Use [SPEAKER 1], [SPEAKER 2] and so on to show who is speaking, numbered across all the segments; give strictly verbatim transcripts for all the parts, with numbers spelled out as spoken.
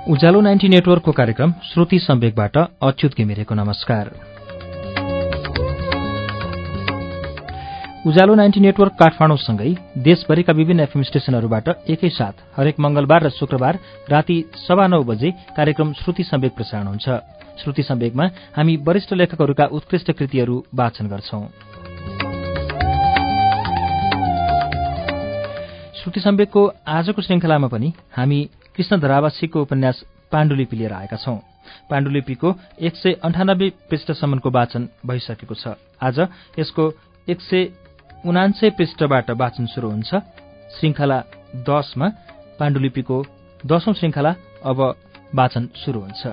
[SPEAKER 1] उज्यालो ninety नेटवर्कको कार्यक्रम श्रुति सम्वेकबाट अच्युत घिमिरेको नमस्कार। उज्यालो नाइन्टी नेटवर्क काठमाडौँसँगै देशभरिका विभिन्न एफएम स्टेशनहरूबाट एकैसाथ हरेक मंगलबार र शुक्रबार राति सवा नौ बजे कार्यक्रम श्रुति सम्वेक प्रसारण हुन्छ। श्रुति सम्वेकमा हामी वरिष्ठ लेखकहरूका उत्कृष्ट कृतिहरू वाचन गर्छौं। श्रुति सम्वेकको आजको श्रृंखलामा पनि हामी कृष्ण धरावासीको उपन्यास पाण्डुलिपि लिएर आएका छौं। पाण्डुलिपिको एक सय अन्ठानब्बे पृष्ठसम्मको वाचन भइसकेको छ। आज यसको एक सय उनान्सय पृष्ठबाट वाचन शुरू हुन्छ। श्रृंखला दशमा पाण्डुलिपिको दशौं श्रृंखला अब वाचन शुरू हुन्छ।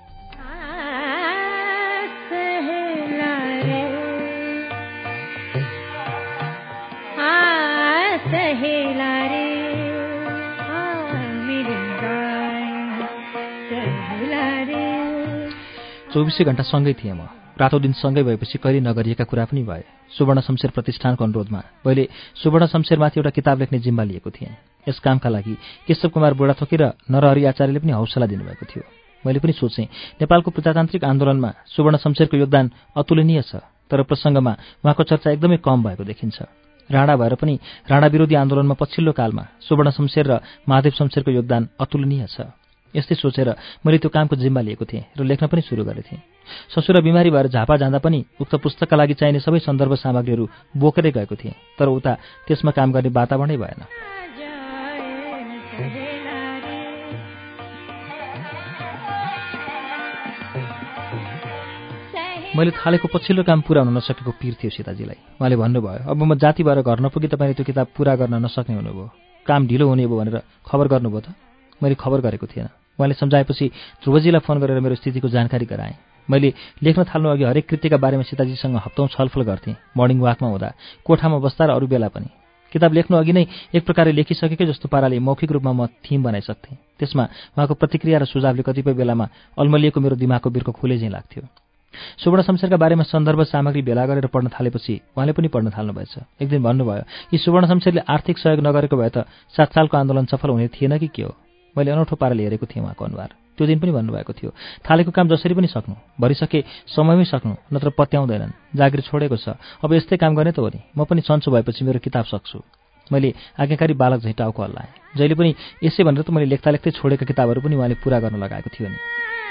[SPEAKER 1] चौबीसै घण्टा सँगै थिएँ म। रातौं दिन सँगै भएपछि कहिले नगरिएका कुरा पनि भए। सुवर्ण शमशेर प्रतिष्ठानको अनुरोधमा मैले सुवर्ण शमशेरमाथि एउटा किताब लेख्ने जिम्मा लिएको थिएँ। यस कामका लागि केशव कुमार बुढाथोकी र नरहरि आचार्यले पनि हौसला दिनुभएको थियो। मैले पनि सोचेँ नेपालको प्रजातान्त्रिक आन्दोलनमा सुवर्ण शमशेरको योगदान अतुलनीय छ, तर प्रसङ्गमा उहाँको चर्चा एकदमै कम भएको देखिन्छ। राणा भएर पनि राणा विरोधी आन्दोलनमा पछिल्लो कालमा सुवर्ण शमशेर र महादेव शमशेरको योगदान अतुलनीय छ। यस्तै सोचेर मैले त्यो कामको जिम्मा लिएको थिएँ र लेख्न पनि सुरु गरेको थिएँ। ससुरा बिमारी भएर झापा जाँदा पनि उक्त पुस्तकका लागि चाहिने सबै सन्दर्भ सामग्रीहरू बोकेरै गएको थिएँ, तर उता त्यसमा काम गर्ने वातावरणै भएन। मैले थालेको पछिल्लो काम पूरा हुन नसकेको पीर थियो सीताजीलाई। उहाँले भन्नुभयो, अब म जाति भएर घर नपुगी तपाईँले त्यो किताब पूरा गर्न नसक्ने हुनुभयो, काम ढिलो हुने भयो भनेर खबर गर्नुभयो त? मैले खबर गरेको थिएन। उहाँले सम्झाएपछि ध्रुवजीलाई फोन गरेर मेरो स्थितिको जानकारी गराएँ। मैले लेख्न थाल्नु अघि हरेक कृतिका बारेमा सीताजीसँग हप्तौं छलफल गर्थेँ। मर्निङ वाकमा हुँदा, कोठामा बस्दा र अरू बेला पनि। किताब लेख्नु अघि नै एक प्रकारले लेखिसकेकै जस्तो पाराले मौखिक रूपमा म थिम बनाइसक्थेँ। त्यसमा उहाँको प्रतिक्रिया र सुझावले कतिपय बेलामा अल्मलिएको मेरो दिमागको बिर्को खुले झैँ लाग्थ्यो। सुवर्ण शमशेरका बारेमा सन्दर्भ सामग्री भेला गरेर पढ्न थालेपछि उहाँले पनि पढ्न थाल्नुभएछ। एक दिन भन्नुभयो, यी सुवर्ण शमशेरले आर्थिक सहयोग नगरेको भए त सात सालको आन्दोलन सफल हुने थिएन कि के हो? मैले अनौठो पाराले हेरेको थिएँ उहाँको अनुहार। त्यो दिन पनि भन्नुभएको थियो, थालेको काम जसरी पनि सक्नु, भरिसके समयमै सक्नु, नत्र पत्याउँदैनन्। जागिर छोडेको छ, अब यस्तै काम गर्ने त हो नि। म पनि सन्चो भएपछि मेरो किताब सक्छु। मैले आज्ञाकारी बालक झैँ टाउको हल्लाएँ। जहिले पनि यसै भनेर त मैले लेख्दा लेख्दै छोडेका किताबहरू पनि उहाँले पूरा गर्न लगाएको थियो नि।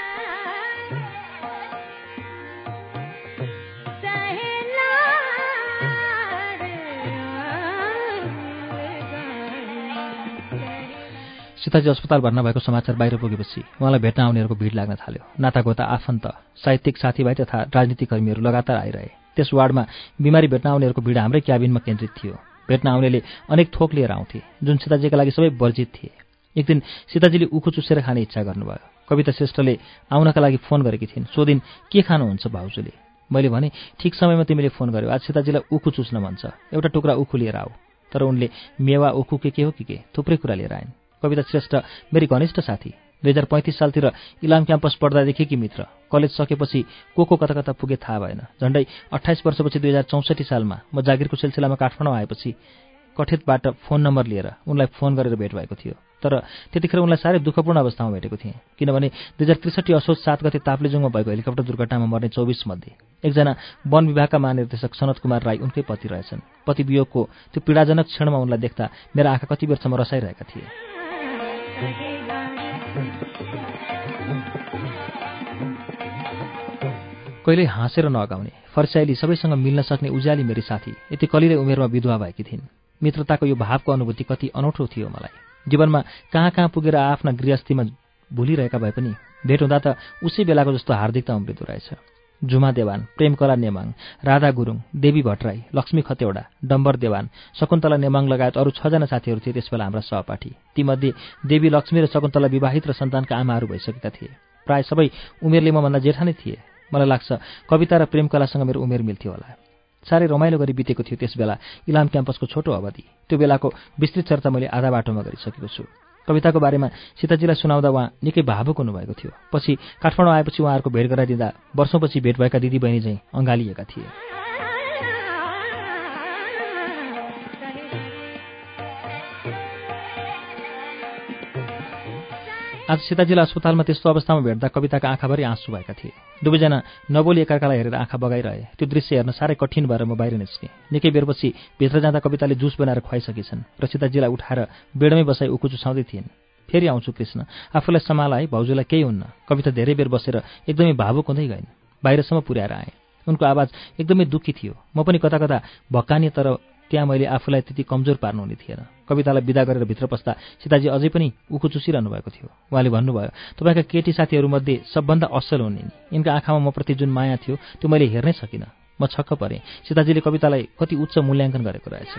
[SPEAKER 1] सीताजी अस्पताल भर्ना भएको समाचार बाहिर पुगेपछि उहाँलाई भेट्न आउनेहरूको भिड लाग्न थाल्यो। नातागोता, आफन्त, साहित्यिक साथीभाइ तथा राजनीतिक कर्मीहरू लगातार आइरहे। त्यस वार्डमा बिमारी भेट्न आउनेहरूको भिड हाम्रै क्याबिनमा केन्द्रित थियो। भेट्न आउनेले अनेक थोक लिएर आउँथे, जुन सीताजीका लागि सबै वर्जित थिए। एक दिन सीताजीले उखु चुसेर खाने इच्छा गर्नुभयो। कविता श्रेष्ठले आउनका लागि फोन गरेकी थिइन्। सोधिन्, के खानुहुन्छ भाउजूले? मैले भने, ठिक समयमा तिमीले फोन गर्यो, आज सीताजीलाई उखु चुस्न मन छ, एउटा टुक्रा उखु लिएर आऊ। तर उनले मेवा, उखु के के हो कि के थुप्रै कुरा लिएर आइन्। कविता श्रेष्ठ मेरी घनिष्ठ साथी। दुई हजार पैँतिस सालतिर इलाम क्याम्पस पढ्दादेखि मित्र। कलेज सकेपछि को को कता कता पुगे थाहा भएन। झण्डै अट्ठाइस वर्षपछि दुई हजार चौसठी सालमा म जागिरको सिलसिलामा काठमाडौँ आएपछि कठेतबाट फोन नम्बर लिएर उनलाई फोन गरेर भेट भएको थियो। तर त्यतिखेर उनलाई साह्रै दुःखपूर्ण अवस्थामा भेटेको थिएँ, किनभने दुई हजार त्रिसठी असोज सात गते ताप्लेजुङमा भएको हेलिकप्टर दुर्घटनामा मर्ने चौबिस मध्ये एकजना वन विभागका महानिर्देशक सनत कुमार राई उनकै पति रहेछन्। पति वियोगको त्यो पीडाजनक क्षणमा उनलाई देख्दा मेरा आँखा कति बेरसम्म रसाइरहेका थिए। कहिल्यै हाँसेर नअगाउने, फर्स्याइली, सबैसँग मिल्न सक्ने उज्याली मेरी साथी यति कलिलै उमेरमा विधवा भएकी थिइन्। मित्रताको यो भावको अनुभूति कति अनौठो थियो मलाई। जीवनमा कहाँ कहाँ पुगेर आफ्ना गृहस्थीमा भुलिरहेका भए पनि भेट हुँदा त उसी बेलाको जस्तो हार्दिकता उम्रिँदो रहेछ। झुमा देवान, प्रेमकला नेमाङ, राधा गुरुङ, देवी भट्टराई, लक्ष्मी खतेवडा, डम्बर देवान, शकुन्तला नेमाङ लगायत अरू छजना साथीहरू थिए त्यसबेला हाम्रा सहपाठी। तीमध्ये देवी, लक्ष्मी र शकुन्तला विवाहित र सन्तानका आमाहरू भइसकेका थिए। प्राय सबै उमेरले मभन्दा जेठा नै थिए। मलाई लाग्छ कविता र प्रेमकलासँग मेरो उमेर मिल्थ्यो होला। साह्रै रमाइलो गरी बितेको थियो त्यसबेला इलाम क्याम्पसको छोटो अवधि। त्यो बेलाको विस्तृत चर्चा मैले आधा बाटोमा गरिसकेको छु। कविताको बारेमा सीताजीलाई सुनाउँदा उहाँ निकै भावुक हुनुभएको थियो। पछि काठमाडौँ आएपछि उहाँहरूको भेट गराइदिँदा वर्षौँपछि भेट भएका दिदी बहिनी चाहिँ अँगालिएका थिए। आज सीताजीलाई अस्पतालमा त्यस्तो अवस्थामा भेट्दा कविताका आँखाभरि आँसु भएका थिए। दुवैजना नबोली एकअर्कालाई हेरेर आँखा बगाइरहे। त्यो दृश्य हेर्न साह्रै कठिन भएर म बाहिर निस्केँ। निकै बेरपछि भित्र जाँदा कविताले जुस बनाएर खुवाइसकेछन् र सीताजीलाई उठाएर बेडमै बसाई उखु चुसाउँदै थिइन्। फेरि आउँछु कृष्ण, आफूलाई सम्हाल है, भाउजूलाई केही हुन्न। कविता धेरै बेर बसेर एकदमै भावुक हुँदै गइन्। बाहिरसम्म पुर्याएर आएँ। उनको आवाज एकदमै दुःखी थियो। म पनि कता कता भक्कानिए, तर त्यहाँ मैले आफूलाई त्यति कमजोर पार्नुहुने थिएन। कवितालाई बिदा गरेर भित्र पस्दा सीताजी अझै पनि उखु चुसिरहनु भएको थियो। उहाँले भन्नुभयो, तपाईँका केटी साथीहरूमध्ये सबभन्दा असल हुन् नि। यिनका आँखामा म प्रति जुन माया थियो त्यो मैले हेर्नै सकिनँ। म छक्क परेँ। सीताजीले कवितालाई कति उच्च मूल्याङ्कन गरेको रहेछ।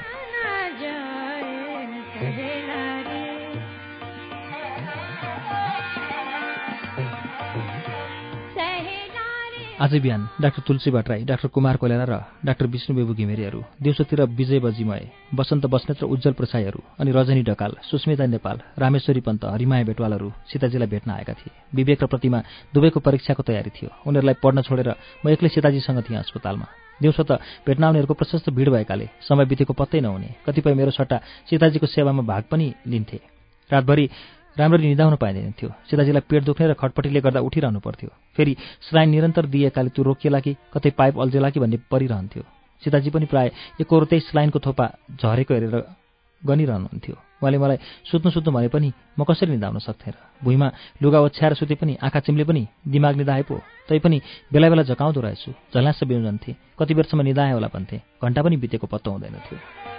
[SPEAKER 1] आज बिहान डाक्टर तुलसी भट्टराई, डाक्टर कुमार कोइराला र डाक्टर विष्णुबेबु घिमिरेहरू, दिउँसोतिर विजय बजीमय, वसन्त बस्नेत र उज्जवल प्रसाईहरू, अनि रजनी ढकाल, सुस्मिता नेपाल, रामेश्वरी पन्त, हरिमाया बेटवालहरू सीताजीलाई भेट्न आएका थिए। विवेक र प्रतिमा दुवैको परीक्षाको तयारी थियो। उनीहरूलाई पढ्न छोडेर म एक्लै सीताजीसँग थिएँ अस्पतालमा। दिउँसो त भेट्न आउनेहरूको प्रशस्त भिड भएकाले समय बितेको पत्तै नहुने। कतिपय मेरो सट्टा सीताजीको सेवामा भाग पनि लिन्थे। रातभरि राम्ररी निदाउन पाइँदैन थियो। सीताजीलाई पेट दुख्ने र खटपटीले गर्दा उठिरहनु पर्थ्यो। फेरि स्लाइन निरन्तर दिएकाले त्यो रोकिएला कि कतै पाइप अल्झेला कि भन्ने परिरहन्थ्यो। सीताजी पनि प्राय एकहोरो त्यही स्लाइनको थोपा झरेको हेरेर गनिरहनुहुन्थ्यो। उहाँले मलाई सुत्नु सुत्नु भने पनि म कसरी निदाउन सक्थेँ र? भुइँमा लुगा ओछ्याएर सुते पनि, आँखा चिम्ले पनि दिमाग निदाए पो। तैपनि बेला बेला झकाउँदो रहेछु। झल्यास बिउजन्थे। कति बेरसम्म निदाएँ होला भन्थे। घण्टा पनि बितेको पत्तो हुँदैन थियो।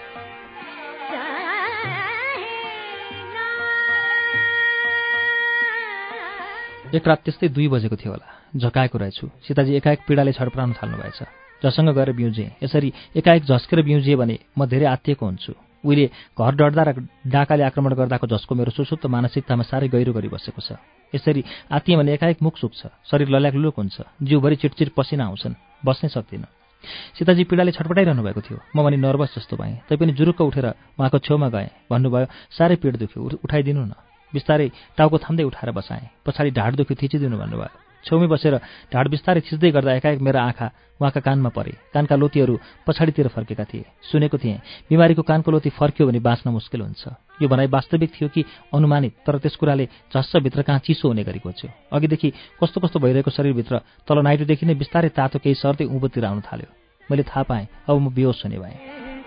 [SPEAKER 1] एक रात त्यस्तै दुई बजेको थियो होला। झकाएको रहेछु। सीताजी एकाएक पीडाले छडपडाउन थाल्नु भएछ। जसँग गएर बिउजेँ। यसरी एकाएक झस्केर बिउजिए भने म धेरै आत्तिएको हुन्छु। उहिले घर डढ्दा र डाकाले आक्रमण गर्दाको झस्को मेरो सुसुप्त मानसिकतामा साह्रै गहिरो गरी बसेको छ। यसरी आत्तिएँ भने एकाएक मुख सुक्छ, शरीर लल्याकलुलुक हुन्छ, जिउभरि चिटचिट पसिना आउँछन्, बस्नै सक्दिनँ। सीताजी पीडाले छटपटाइरहनु भएको थियो। म भने नर्भस जस्तो भएँ। तैपनि जुरुक्क उठेर उहाँको छेउमा गएँ। भन्नुभयो, साह्रै पेट दुख्यो, उठाइदिनु न। बिस्तारै टाउको थाम्दै उठाएर बसाएँ। पछाडि ढाड दुख्यो, थिचिदिनु भन्नुभयो। छेउमै बसेर ढाड बिस्तारै थिच्दै गर्दा एकाएक मेरा आँखा उहाँका कानमा परे। कानका लोतीहरू पछाडितिर फर्केका थिए। सुनेको थिएँ, बिमारीको कानको लोती फर्क्यो भने बाँच्न मुस्किल हुन्छ। यो भनाइ वास्तविक थियो कि अनुमानित, तर त्यस कुराले झस्स भित्र कहाँ चिसो हुने गरी खोज्यो। अघिदेखि कस्तो कस्तो भइरहेको शरीरभित्र तल नाइटोदेखि नै बिस्तारै तातो केही सर्दै उँभोतिर आउन थाल्यो। मैले थाहा पाएँ अब म बेहोस हुने भएँ।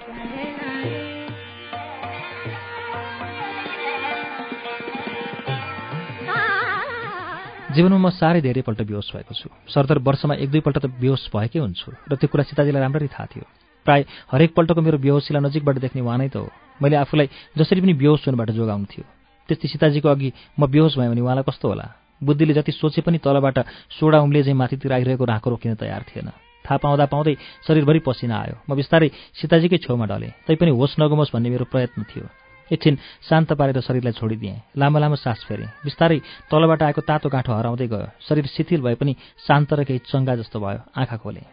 [SPEAKER 1] जीवनमा म साह्रै धेरैपल्ट बेहोस भएको छु। सरदर वर्षमा एक दुईपल्ट त बेहोस भएकै हुन्छु र त्यो कुरा सीताजीलाई राम्ररी थाहा थियो। प्राय हरेकपल्टको मेरो बेहोसीलाई नजिकबाट देख्ने उहाँ नै त हो। मैले आफूलाई जसरी पनि बेहोस हुनबाट जोगाउनु थियो। त्यस्तै सीताजीको अघि म बेहोस भएँ भने उहाँलाई कस्तो होला? बुद्धिले जति सोचे पनि तलबाट सोडा उम्ले चाहिँ माथितिर आइरहेको राँको रोकिन तयार थिएन। थाहा पाउँदा पाउँदै शरीरभरि पसिना आयो। म बिस्तारै सीताजीकै छेउमा डलेँ। तैपनि होस नगुमोस् भन्ने मेरो प्रयत्न थियो। एकछिन शान्त पारेर शरीरलाई छोडिदिएँ। लामो लामो सास फेरेँ। बिस्तारै तलबाट आएको तातो गाँठो हराउँदै गयो। शरीर शिथिल भए पनि शान्त र केही चङ्गा जस्तो भयो। आँखा खोलेँ।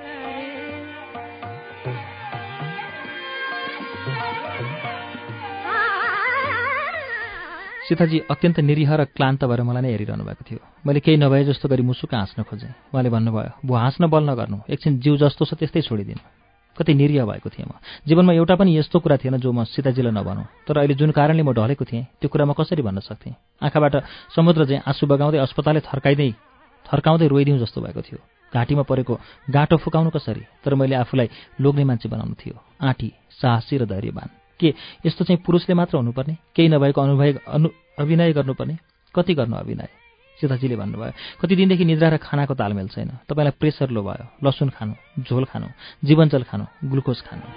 [SPEAKER 1] सीताजी अत्यन्त निरीह र क्लान्त भएर मलाई नै हेरिरहनु भएको थियो। मैले केही नभए जस्तो गरी मुसुक हाँस्न खोजेँ। उहाँले भन्नुभयो, बु हाँस्न बल नगर्नु, एकछिन जिउ जस्तो छ त्यस्तै छोडिदिनु। कति निरीह भएको थिएँ म। जीवनमा एउटा पनि यस्तो कुरा थिएन जो म सीताजीलाई नभनौँ। तर अहिले जुन कारणले म ढलेको थिएँ त्यो कुरा म कसरी भन्न सक्थेँ? आँखाबाट समुद्र चाहिँ आँसु बगाउँदै अस्पतालले थर्काइँदै थर्काउँदै रोइदिउँ जस्तो भएको थियो। घाँटीमा परेको गाँठो फुकाउनु कसरी? तर मैले आफूलाई लोग्ने मान्छे बनाउनु थियो। आँटी, साहसी र धैर्यवान। के यस्तो चाहिँ पुरुषले मात्र हुनुपर्ने? केही नभएको अनुभव अनु अभिनय गर्नुपर्ने? कति गर्नु अभिनय? सीताजीले भन्नुभयो, कति दिनदेखि निद्रा र खानाको तालमेल छैन। तपाईँलाई प्रेसर लो भयो। लसुन खानु, झोल खानु, जीवनजल खानु, ग्लुकोज खानु।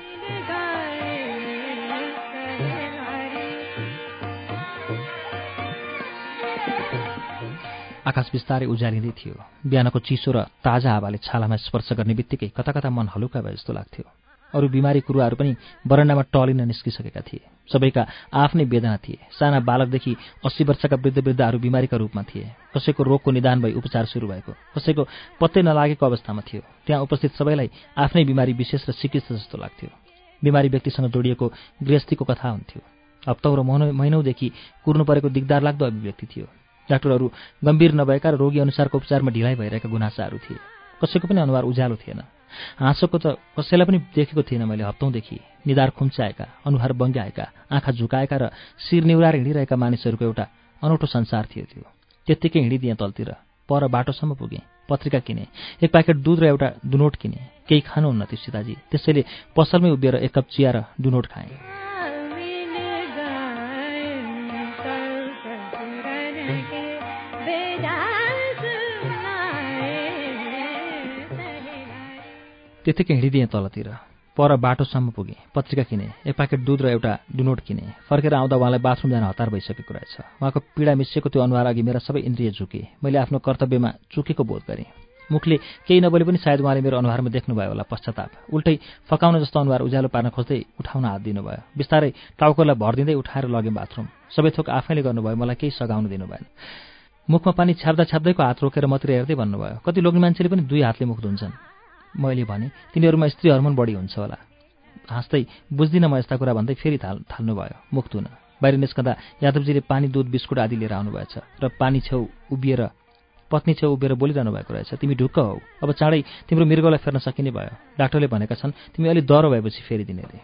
[SPEAKER 1] आकाश बिस्तारै उज्यालिँदै थियो। बिहानको चिसो र ताजा हावाले छालामा स्पर्श गर्ने बित्तिकै कता कता मन हलुका भए जस्तो लाग्थ्यो। अरू बिमारी कुरुवाहरू पनि बरन्डामा टलिन निस्किसकेका थिए। सबैका आफ्नै वेदना थिए। साना बालकदेखि अस्सी वर्षका वृद्ध वृद्धहरू बिमारीका रूपमा थिए। कसैको रोगको निदान भई उपचार सुरु भएको, कसैको पत्तै नलागेको अवस्थामा थियो। त्यहाँ उपस्थित सबैलाई आफ्नै बिमारी विशेष र चिकित्सा जस्तो लाग्थ्यो। बिमारी व्यक्तिसँग जोडिएको गृहस्थीको कथा हुन्थ्यो। हप्तौँ र महिनौदेखि कुर्नु परेको दिगदार लाग्दो अभिव्यक्ति थियो। डाक्टरहरू गम्भीर नभएका र रोगी अनुसारको उपचारमा ढिलाइ भइरहेका गुनासाहरू थिए। कसैको पनि अनुहार उज्यालो थिएन। हाँसोको त कसैलाई पनि देखेको थिएन मैले हप्तौँदेखि। निधार खुम्च्याएका, अनुहार बङ्ग्याएका, आँखा झुकाएका र शिर निहुराएर हिँडिरहेका मानिसहरूको एउटा अनौठो संसार थियो त्यो। त्यत्तिकै हिँडिदिएँ तलतिर, पर बाटोसम्म पुगेँ, पत्रिका किनेँ, एक प्याकेट दुध र एउटा दुनोट किनेँ। केही खानुहुन्न थियो सीताजी, त्यसैले पसलमै उभिएर एक कप चिया र दुनोट खाएँ। त्यत्तिकै हिँडिदिएँ तलतिर, पर बाटोसम्म पुगेँ, पत्रिका किनेँ, एक प्याकेट दुध र एउटा दुनोट किनेँ। फर्केर आउँदा उहाँलाई बाथरुम जान हतार भइसकेको रहेछ। उहाँको पीडा मिसिएको त्यो अनुहार अघि मेरा सबै इन्द्रिय झुके। मैले आफ्नो कर्तव्यमा चुकेको बोध गरेँ। मुखले केही नबोले पनि सायद उहाँले मेरो अनुहारमा देख्नुभयो होला पश्चाताप। उल्टै फकाउन जस्तो अनुहार उज्यालो पार्न खोज्दै उठाउन हात दिनुभयो। बिस्तारै टाउकोलाई भर दिँदै उठाएर लगेँ बाथरुम। सबै थोक आफैले गर्नुभयो, मलाई केही सघाउनु दिनु भएन। मुखमा पानी छ्याप्दा छ्याप्दैको हात रोकेर मतिर हेर्दै भन्नुभयो, कति लोग्ने मान्छेले पनि दुई हातले मुख धुन्छन्। मैले भने, तिनीहरूमा स्त्री हर्मोन बढी हुन्छ होला। हाँस्दै, बुझ्दिनँ म यस्ता कुरा भन्दै फेरि थाल थाल्नुभयो मुख धुन। बाहिर निस्कँदा यादवजीले पानी, दुध, बिस्कुट आदि लिएर आउनुभएछ र पानी छेउ उभिएर पत्नी छेउ उभिएर बोलिरहनु भएको रहेछ, तिमी ढुक्क हौ, अब चाँडै तिम्रो मृगलाई फेर्न सकिने भयो। डाक्टरले भनेका छन् तिमी अलि दह्रो भएपछि फेरिदिने रे।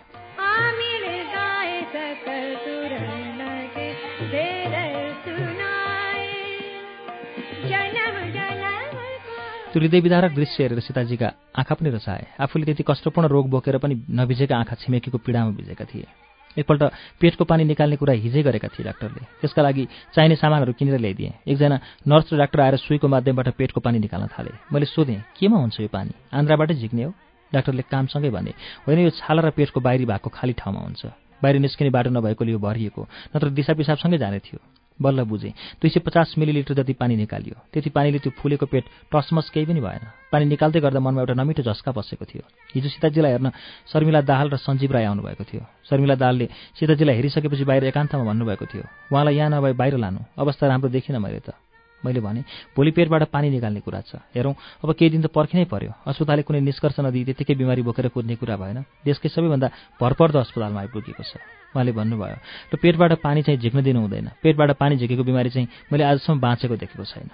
[SPEAKER 1] त्यो हृदय विदारक दृश्य हेरेर सीताजीका आँखा पनि रसाए। आफूले त्यति कष्टपूर्ण रोग बोकेर पनि नभिजेका आँखा छिमेकीको पीडामा भिजेका थिए। एकपल्ट पेटको पानी निकाल्ने कुरा हिजै गरेका थिए डाक्टरले। त्यसका लागि चाहिने सामानहरू किनेर ल्याइदिएँ। एकजना नर्स र डाक्टर आएर सुईको माध्यमबाट पेटको पानी निकाल्न थाले। मैले सोधेँ, केमा हुन्छ यो पानी? आन्द्राबाटै झिक्ने हो? डाक्टरले कामसँगै भने, होइन, यो छाला र पेटको बाहिरी भागको खाली ठाउँमा हुन्छ। बाहिर निस्किने बाटो नभएकोले यो भरिएको, नत्र दिशा पिसाबसँगै जाने थियो। बल्ल बुझेँ। दुई सय पचास मिलिलिटर जति पानी निकालियो। त्यति पानीले त्यो फुलेको पेट टसमस केही पनि भएन। पानी निकाल्दै गर्दा मनमा एउटा नमिठो झस्का बसेको थियो। हिजो सीताजीलाई हेर्न शर्मिला दाहाल र सञ्जीव राई आउनुभएको थियो। शर्मिला दाहालले सीताजीलाई हेरिसकेपछि बाहिर एकान्तमा भन्नुभएको थियो, उहाँलाई यहाँ नभए बाहिर लानु, अवस्था राम्रो देखिनँ मैले त। मैले भने, भोलि पेटबाट पानी निकाल्ने कुरा छ, हेरौँ अब केही दिन त पर्खिनै पर्यो। अस्पतालले कुनै निष्कर्ष नदिई त्यतिकै बिमारी बोकेर कुद्ने कुरा भएन। देशकै सबैभन्दा भरपर्दो अस्पतालमा आइपुगेको छ। उहाँले भन्नुभयो, र पेटबाट पानी चाहिँ झिक्न दिनु हुँदैन। पेटबाट पानी झिकेको बिमारी चाहिँ मैले आजसम्म बाँचेको देखेको छैन।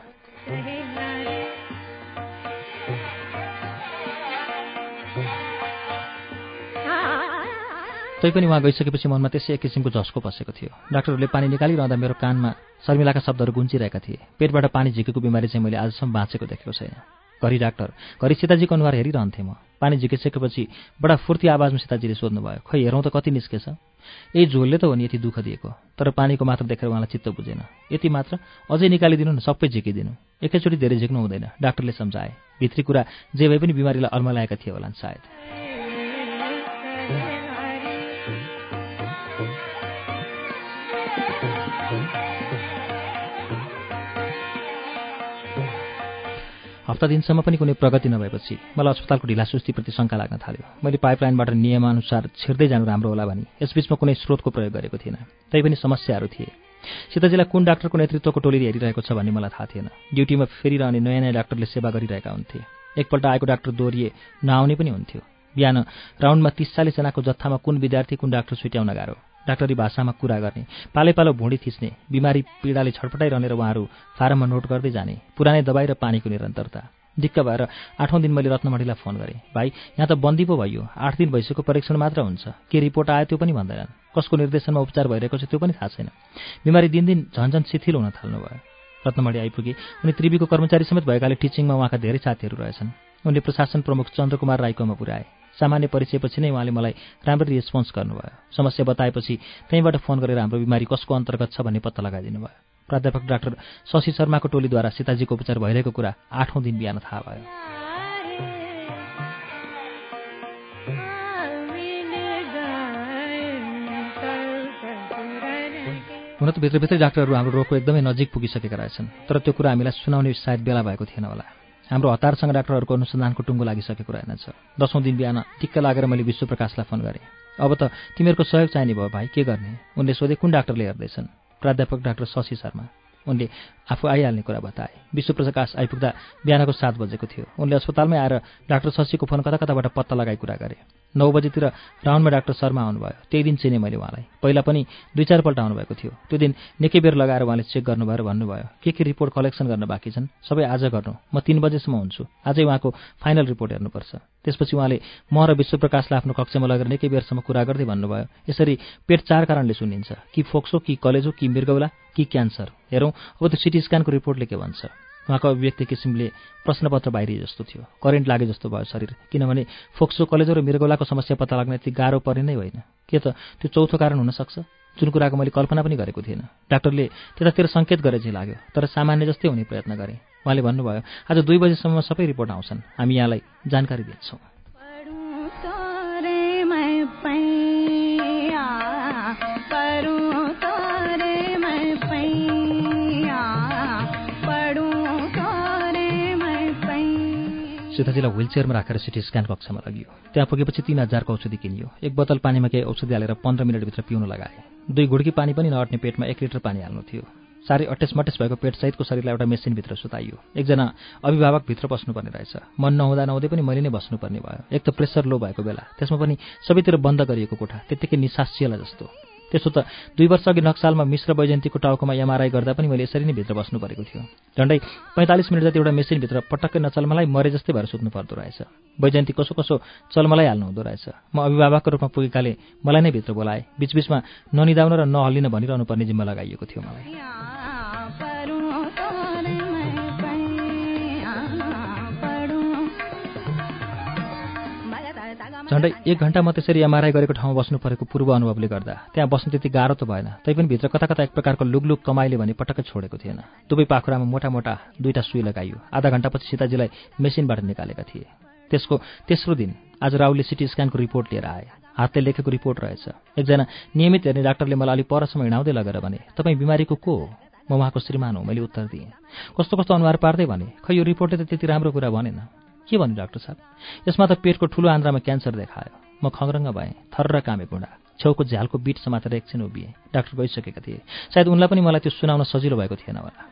[SPEAKER 1] तैपनि उहाँ गइसकेपछि मनमा त्यसै एक किसिमको झस्को बसेको थियो। डाक्टरहरूले पानी निकालिरहँदा मेरो कानमा शर्मिलाका शब्दहरू गुन्जिरहेका थिए, पेटबाट पानी झिकेको बिमारी चाहिँ मैले आजसम्म बाँचेको देखेको छैन। घरि डाक्टर, घरि सीताजीको अनुहार हेरिरहन्थेँ म। पानी झिकिसकेपछि बडा फुर्ती आवाजमा सीताजीले सोध्नुभयो, खै हेरौँ त कति निस्केछ? यही झोलले त हो नि यति दुःख दिएको। तर पानीको मात्र देखेर उहाँलाई चित्त बुझेन। यति मात्र? अझै निकालिदिनु न, सबै झिकिदिनु। एकैचोटि धेरै झिक्नु हुँदैन, डाक्टरले सम्झाए। भित्री कुरा जे भए पनि बिमारीलाई अल्मलाएका थिए होलान् सायद। हप्ता दिनसम्म पनि कुनै प्रगति नभएपछि मलाई अस्पतालको ढिलासुस्तीप्रति शङ्का लाग्न थाल्यो। मैले पाइपलाइनबाट नियमानुसार छिर्दै जानु राम्रो होला भनी यसबीचमा कुनै स्रोतको प्रयोग गरेको थिएन। तैपनि समस्याहरू थिए। सीताजीलाई कुन डाक्टरको नेतृत्वको टोलीले हेरिरहेको छ भन्ने मलाई थाहा थिएन। ड्युटीमा फेरिरहने नयाँ नयाँ डाक्टरले सेवा गरिरहेका हुन्थे। एकपल्ट आएको डाक्टर दोहोरिए नआउने पनि हुन्थ्यो। बिहान राउन्डमा तीस चालिस जनाको जत्थामा कुन विद्यार्थी कुन डाक्टर छुट्याउन गाह्रो। डाक्टरी भाषामा कुरा गर्ने, पालै पालो भुँडी थिच्ने, बिमारी पीडाले छटपटाइरहने र उहाँहरू फारममा नोट गर्दै जाने, पुरानै दबाई र पानीको निरन्तरता। दिक्क भएर आठौँ दिन मैले रत्नमणिलाई फोन गरेँ, भाइ यहाँ त बन्दी पो भयो, आठ दिन भइसक्यो, परीक्षण मात्र हुन्छ, के रिपोर्ट आयो त्यो पनि भन्दैनन्, कसको निर्देशनमा उपचार भइरहेको छ त्यो पनि थाहा छैन। बिमारी दिनदिन झन्झन शिथिल हुन थाल्नुभयो। रत्नमणि आइपुगे। उनी त्रिवीको कर्मचारी समेत भएकाले टिचिङमा उहाँका धेरै साथीहरू रहेछन्। उनले प्रशासन प्रमुख चन्द्रकुमार राईकोमा पुर्याए। सामान्य परिचयपछि नै उहाँले मलाई राम्ररी रेस्पोन्स गर्नुभयो। समस्या बताएपछि त्यहीँबाट फोन गरेर हाम्रो बिमारी कसको अन्तर्गत छ भन्ने पत्ता लगाइदिनु भयो। प्राध्यापक डाक्टर शशि शर्माको टोलीद्वारा सीताजीको उपचार भइरहेको कुरा आठौँ दिन बिहान थाहा भयो। हुन त भित्रभित्रै डाक्टरहरू हाम्रो रोगको एकदमै नजिक पुगिसकेका रहेछन्, तर त्यो कुरा हामीलाई सुनाउने सायद बेला भएको थिएन होला। हाम्रो हतारसँग डाक्टरहरूको अनुसन्धानको टुङ्गो लागिसकेको रहेनछ। दसौँ दिन बिहान टिक्क लागेर मैले विश्वप्रकाशलाई फोन गरेँ। अब त तिमीहरूको सहयोग चाहिने भयो भाइ, के गर्ने? उनले सोधे, कुन डाक्टरले हेर्दैछन्? प्राध्यापक डाक्टर शशि शर्मा। उनले आफू आइहाल्ने कुरा बताए। विश्वप्रकाश आइपुग्दा बिहानको सात बजेको थियो। उनले अस्पतालमै आएर डाक्टर शशीको फोन कता कताबाट पत्ता लगाई कुरा गरे। नौ बजीतिर राउन्डमा डाक्टर शर्मा आउनुभयो। त्यही दिन चिने मैले उहाँलाई। पहिला पनि दुई चारपल्ट आउनुभएको थियो। त्यो दिन निकै बेर लगाएर उहाँले चेक गर्नुभयो र भन्नुभयो, के के रिपोर्ट कलेक्सन गर्न बाँकी छन् सबै आज गर्नु, म तीन बजेसम्म हुन्छु, आजै उहाँको फाइनल रिपोर्ट हेर्नुपर्छ। त्यसपछि उहाँले म र विश्वप्रकाशलाई आफ्नो कक्षमा लगेर निकै बेरसम्म कुरा गर्दै भन्नुभयो, यसरी पेट चार कारणले सुनिन्छ, कि फोक्सो, कि कलेजो, कि मृगौला, कि क्यान्सर? हेरौँ अब त्यो सिटी स्क्यानको रिपोर्टले के भन्छ। उहाँको अभिव्यक्ति किसिमले प्रश्नपत्र बाहिरिए जस्तो थियो। करेन्ट लागे जस्तो भयो शरीर, किनभने फोक्सो, कलेजो र मृगौलाको समस्या पत्ता लाग्न यति गाह्रो पर्ने नै होइन। के त त्यो चौथो कारण हुन सक्छ, जुन कुराको मैले कल्पना पनि गरेको थिएन। डाक्टरले त्यतातिर सङ्केत गरे चाहिँ लाग्यो, तर सामान्य जस्तै हुने प्रयत्न गरेँ। उहाँले भन्नुभयो, आज दुई बजीसम्म सबै रिपोर्ट आउँछन्, हामी यहाँलाई जानकारी दिन्छौँ। सीताजीलाई व्हिलचेयरमा राखेर सिटी स्क्यान कक्षमा लगियो। त्यहाँ पुगेपछि तीन हजारको औषधि किनियो। एक बोतल पानीमा केही औषधि हालेर पन्ध्र मिनटभित्र पिउन लगाए। दुई घुड्की पानी पनि नअट्ने पेटमा एक लिटर पानी हाल्नु थियो। साह्रै अटेसमटेस भएको पेटसहितको शरीरलाई एउटा मेसिनभित्र सुताइयो। एकजना अभिभावक भित्र बस्नुपर्ने रहेछ। मन नहुँदा नहुँदै पनि मैले नै बस्नुपर्ने भयो। एक त प्रेसर लो भएको बेला, त्यसमा पनि सबैतिर बन्द गरिएको कोठा, त्यत्तिकै निसासिएला जस्तो। त्यसो त दुई वर्ष अघि नक्सालमा मिश्र वैजयन्तीको टाउकोमा एमआरआई गर्दा पनि मैले यसरी नै भित्र बस्नु परेको थियो। झन्डै पैँतालिस मिनट जति एउटा मेसिनभित्र पटक्कै नचलमलाई मरे जस्तै भएर सुत्नु पर्दो रहेछ। वैजयन्ती कसो कसो चलमलाई हाल्नु हुँदो रहेछ। म अभिभावकको रूपमा पुगेकाले मलाई नै भित्र बोलाए। बीचबीचमा ननिदाउन र नहल्लिन भनिरहनु पर्ने जिम्मा लगाइएको थियो मलाई। झन्डै एक घन्टा म त्यसरी एमआरआई गरेको ठाउँमा बस्नु परेको पूर्व अनुभवले गर्दा त्यहाँ बस्नु त्यति गाह्रो त भएन। तैपनि भित्र कता कता एक प्रकारको लुगलुग कमाइले भने पटक्कै छोडेको थिएन। दुवै पाखुरामा मोटा मोटा दुईटा सुई लगाइयो। आधा घन्टापछि सीताजीलाई मेसिनबाट निकालेका थिए। त्यसको तेस्रो दिन आज राहुलले सिटी स्क्यानको रिपोर्ट लिएर आए। हातले लेखेको रिपोर्ट रहेछ। एकजना नियमित हेर्ने डाक्टरले मलाई अलि परसम्म हिँडाउँदै लगेर भने, तपाईँ बिमारीको को हो? म उहाँको श्रीमान हो, मैले उत्तर दिएँ। कस्तो कस्तो अनुहार पार्दै भने, खै यो रिपोर्टले त त्यति राम्रो कुरा भनेन। के भन्नु डाक्टर साहब, यसमा त पेटको ठुलो आन्द्रामा क्यान्सर देखायो। म खङ्ग्रङ्ग भएँ, थर्र कामे गुँडा। छेउको झ्यालको बिट समातेर एकछिन उभिएँ। डाक्टर गइसकेका थिए। सायद उनलाई पनि मलाई त्यो सुनाउन सजिलो भएको थिएन होला।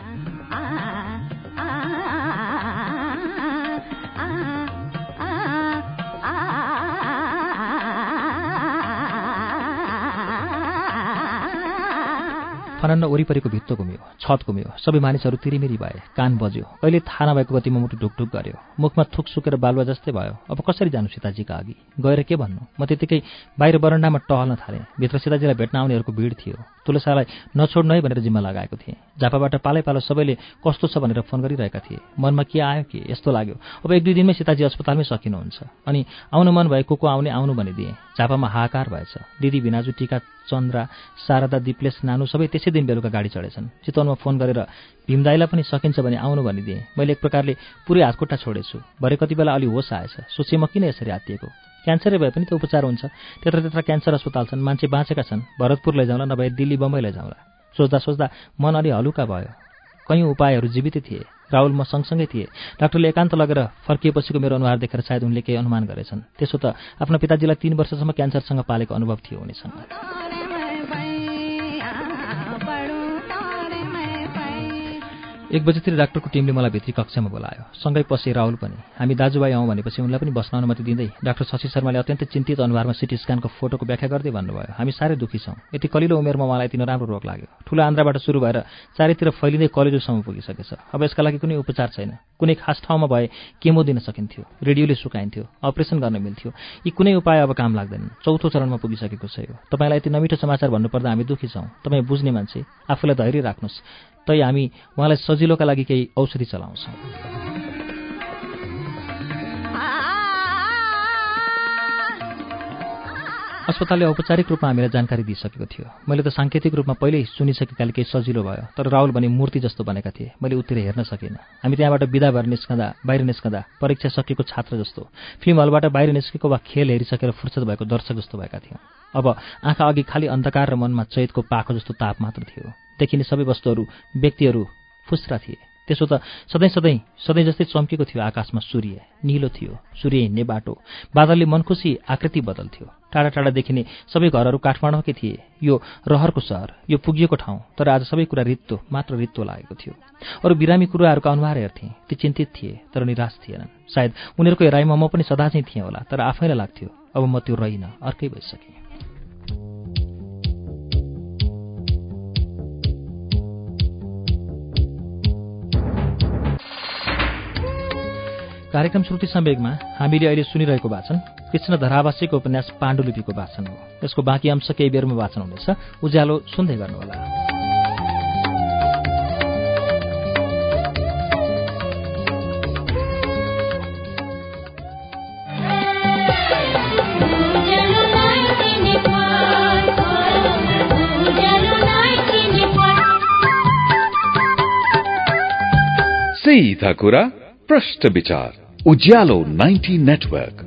[SPEAKER 1] फनन्न वरिपरिको भित्तो घुम्यो, छत घुम्यो, सबै मानिसहरू तिरिमिरी भए। कान बज्यो। कहिले थाहा नभएको गतिमा मुटु ढुकढुक गर्यो। मुखमा थुक सुकेर बालुवा जस्तै भयो। अब कसरी जानु सीताजीका अघि? गएर के भन्नु? म त्यतिकै बाहिर बरन्डामा टहल्न थालेँ। भित्र सीताजीलाई भेट्न आउनेहरूको भिड थियो। तुलसालाई नछोड्नु है भनेर जिम्मा लगाएको थिएँ। झापाबाट पालै पालो सबैले कस्तो छ भनेर फोन गरिरहेका थिए। मनमा के आयो कि यस्तो लाग्यो, अब एक दुई दिनमै सीताजी अस्पतालमै सकिनुहुन्छ। अनि आउनु मन भए को को आउने आउनु भनिदिएँ। झापामा हाहाकार भएछ। दिदी भिनाजु, टिका, चन्द्रा, शारदा, दिप्लेश, नानु सबै त्यसै दिन बेलुका गाडी चढेछन्। चितवनमा फोन गरेर भीमदाईलाई पनि सकिन्छ भने आउनु भनिदिएँ। मैले एक प्रकारले पुरै हातखुट्टा छोडेछु। भरे कति बेला अलि होस आएछ। सोचेँ म किन यसरी आत्तिएको? क्यान्सरै भए पनि त उपचार हुन्छ। त्यत्र त्यत्र क्यान्सर अस्पताल छन्, मान्छे बाँचेका छन्। भरतपुर लैजाउँला, नभए दिल्ली बम्बई लैजाउँला। सोच्दा सोच्दा मन अलि हलुका भयो। कयौँ उपायहरू जीवितै थिए। राहुल म सँगसँगै थिए। डाक्टरले एकान्त लगेर फर्किएपछिको मेरो अनुहार देखेर सायद उनले केही अनुमान गरेछन्। त्यसो त आफ्नो पिताजीलाई तीन वर्षसम्म क्यान्सरसँग पालेको अनुभव थियो उनीसँग। एक बजीतिर डाक्टरको टिमले मलाई भित्री कक्षामा बोलायो। सँगै पसे राहुल पनि। हामी दाजुभाइ आउँ भनेपछि उनलाई पनि बस्न अनुमति दिँदै डाक्टर शशि शर्माले अत्यन्तै चिन्तित अनुहारमा सिटी स्क्यानको फोटोको व्याख्या गर्दै भन्नुभयो, हामी साह्रै दुःखी छौँ। यति कलिलो उमेरमा उहाँलाई यति नराम्रो रोग लाग्यो। ठुलो आन्द्राबाट सुरु भएर चारैतिर फैलिँदै कलेजोसम्म पुगिसकेछ। अब यसका लागि कुनै उपचार छैन। कुनै खास ठाउँमा भए केमो दिन सकिन्थ्यो, रेडियोले सुकाइन्थ्यो, अपरेसन गर्न मिल्थ्यो। यी कुनै उपाय अब काम लाग्दैनन्। चौथो चरणमा पुगिसकेको छ यो। तपाईँलाई यति नमिठो समाचार भन्नुपर्दा हामी दुःखी छौँ। तपाईँ बुझ्ने मान्छे, आफूलाई धैर्य राख्नुहोस्। तै हामी उहाँलाई सजिलोका लागि केही औषधि चलाउँछौँ। अस्पतालले औपचारिक रूपमा हामीलाई जानकारी दिइसकेको थियो। मैले त साङ्केतिक रूपमा पहिल्यै सुनिसकेकाले केही सजिलो भयो। तर राहुल भने मूर्ति जस्तो बनेका थिए। मैले उत्तिर हेर्न सकिनँ। हामी त्यहाँबाट बिदा भएर निस्कँदा बाहिर निस्कँदा परीक्षा सकिएको छात्र जस्तो, फिल्म हलबाट बाहिर निस्केको वा खेल हेरिसकेर फुर्सद भएको दर्शक जस्तो भएका थियौँ। अब आँखा अघि खालि अन्धकार र मनमा चैतको पाखो जस्तो ताप मात्र थियो। देखिने सबै वस्तुहरू, व्यक्तिहरू फुस्रा थिए। त्यसो त सधैँ सधैँ सधैँ जस्तै चम्केको थियो आकाशमा सूर्य। निलो थियो सूर्य हिँड्ने बाटो। बादलले मनखुसी आकृति बदल्थ्यो। टाढा टाढा देखिने सबै घरहरू काठमाडौँकै थिए। यो रहरको सहर, यो पुगिएको ठाउँ। तर आज सबै कुरा रित्तो, मात्र रित्तो लागेको थियो। अरू बिरामी कुराहरूको अनुहार हेर्थेँ। ती चिन्तित थिए तर निराश थिएनन्। सायद उनीहरूको हेराइमा म पनि सदा चाहिँ थिएँ होला। तर आफैलाई लाग्थ्यो अब म त्यो रहिनँ, अर्कै भइसकेँ। कार्यक्रम श्रुति सम्वेगमा हामीले अहिले सुनिरहेको वाचन कृष्ण धरावासीको उपन्यास पाण्डुलिपिको वाचन हो। यसको बाँकी अंश केही बेरमा वाचन हुनेछ। उज्यालो सुन्दै गर्नुहोला।
[SPEAKER 2] सीधा कुरा प्रश्न विचार उज्यालो नाइन्टी नेटवर्क।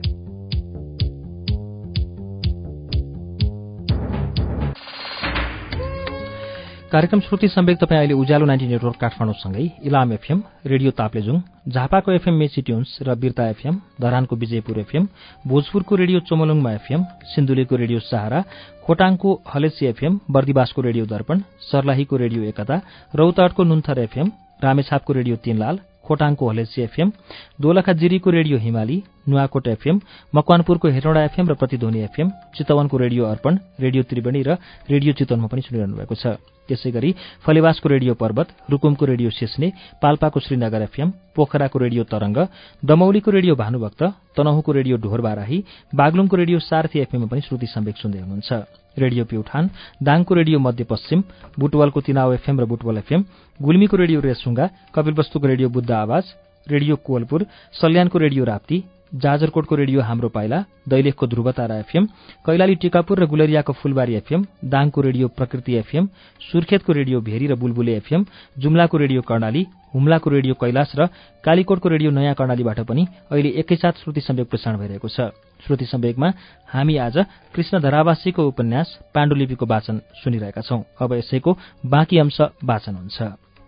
[SPEAKER 1] कार्यक्रम श्रुति सम्वेक तपाईँ अहिले उज्यालो नाइन्टी नेटवर्क काठमाडौँसँगै इलाम एफएम, रेडियो ताप्लेजुङ, झापाको एफएम मेची ट्युन्स र बिर्ता एफएम, धरानको विजयपुर एफएम, भोजपुरको रेडियो चोमलुङमा एफएम, सिन्धुलीको रेडियो सहारा, खोटाङको हलेसी एफएम, बर्दिवासको रेडियो दर्पण, सर्लाहीको रेडियो एकता, रौतहटको नुन्थर एफएम, रामेछापको रेडियो तीनलाल, खोटाङको हलेसी एफएम, दोलखा जिरीको रेडियो हिमाली, नुवाकोट एफएम, मकवानपुरको हेटौँडा एफएम र प्रतिध्वनि एफएम, चितवनको रेडियो अर्पण, रेडियो त्रिवेणी र रेडियो चितवनमा पनि सुनिरहनु भएको छ। त्यसै गरी फलेवासको रेडियो पर्वत, रुकुमको रेडियो सिस्ने, पाल्पाको श्रीनगर एफएम, पोखराको रेडियो तरंग, दमौलीको रेडियो भानुभक्त, तनहुँको रेडियो ढोरबाराही, बागलुङको रेडियो सारथी एफएममा पनि श्रुति सम्वेक सुन्दै हुनुहुन्छ। रेडियो प्युठान, दाङको रेडियो मध्यपश्चिम, बुटवलको तिनाउ एफएम र बुटवल एफएम, गुल्मीको रेडियो रेसुङ्गा, कपिलवस्तुको रेडियो बुद्ध आवाज, रेडियो कोवलपुर, सल्यानको रेडियो राप्ती, जाजरकोटको रेडियो हाम्रो पाइला, दैलेखको ध्रुवतारा एफएम, कैलाली टिकापुर र गुलरियाको फुलबारी एफएम, दाङको रेडियो प्रकृति एफएम, सुर्खेतको रेडियो भेरी र बुलबुले एफएम, जुम्लाको रेडियो कर्णाली, हुम्लाको रेडियो कैलाश र कालीकोटको रेडियो नयाँ कर्णालीबाट पनि अहिले एकैसाथ श्रुति सम्वेक प्रसारण भइरहेको छ। श्रुति सम्वेकमा हामी आज कृष्ण धरावासीको उपन्यास पाण्डुलिपिको वाचन सुनिरहेका छौं। अब यसैको बाँकी अंश वाचन हुन्छ।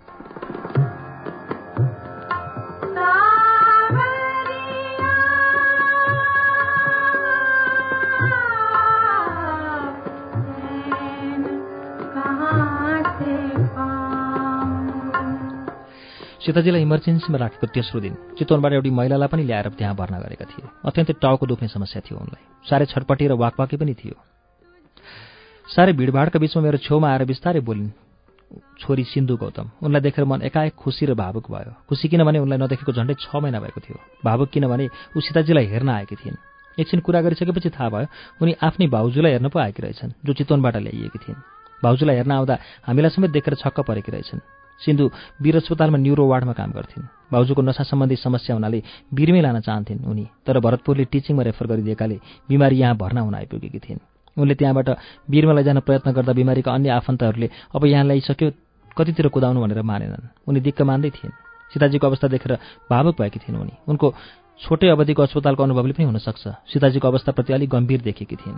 [SPEAKER 1] सीताजीलाई इमर्जेन्सीमा राखेको तेस्रो दिन चितवनबाट एउटी महिलालाई पनि ल्याएर त्यहाँ भर्ना गरेका थिए। अत्यन्तै टाउको दुख्ने समस्या थियो उनलाई। साह्रै छटपटी र वाकवाकी पनि थियो। साह्रै भिडभाडका बीचमा मेरो छेउमा आएर बिस्तारै बोलिन् छोरी सिन्धु गौतम। उनलाई देखेर मन एकाएक खुसी र भावुक भयो। खुसी किनभने उनलाई नदेखेको झन्डै छ महिना भएको थियो। भावुक किनभने ऊ सीताजीलाई हेर्न आएकी थिइन्। एकछिन कुरा गरिसकेपछि थाहा भयो उनी आफ्नै भाउजूलाई हेर्न पो आएकी रहेछन्, जो चितवनबाट ल्याइएकी थिइन्। भाउजूलाई हेर्न आउँदा हामीलाई समेत देखेर छक्क परेकी रहेछन्। सिन्धु वीर अस्पतालमा न्युरो वार्डमा काम गर्थिन्। भाउजूको नशा सम्बन्धी समस्या हुनाले वीरमै लान चाहन्थिन् उनी, तर भरतपुरले टिचिङमा रेफर गरिदिएकाले बिमारी यहाँ भर्ना हुन आइपुगेकी थिइन्। उनले त्यहाँबाट वीरमा लैजान प्रयत्न गर्दा बिमारीका अन्य आफन्तहरूले अब यहाँ ल्याइसक्यो, कतितिर कुदाउनु भनेर मानेनन्। उनी दिक्क मान्दै थिइन्। सीताजीको अवस्था देखेर भावुक भएकी थिइन् उनी। उनको छोटै अवधिको अस्पतालको अनुभवले पनि हुन सक्छ सीताजीको अवस्थाप्रति अलिक गम्भीर देखेकी थिइन्।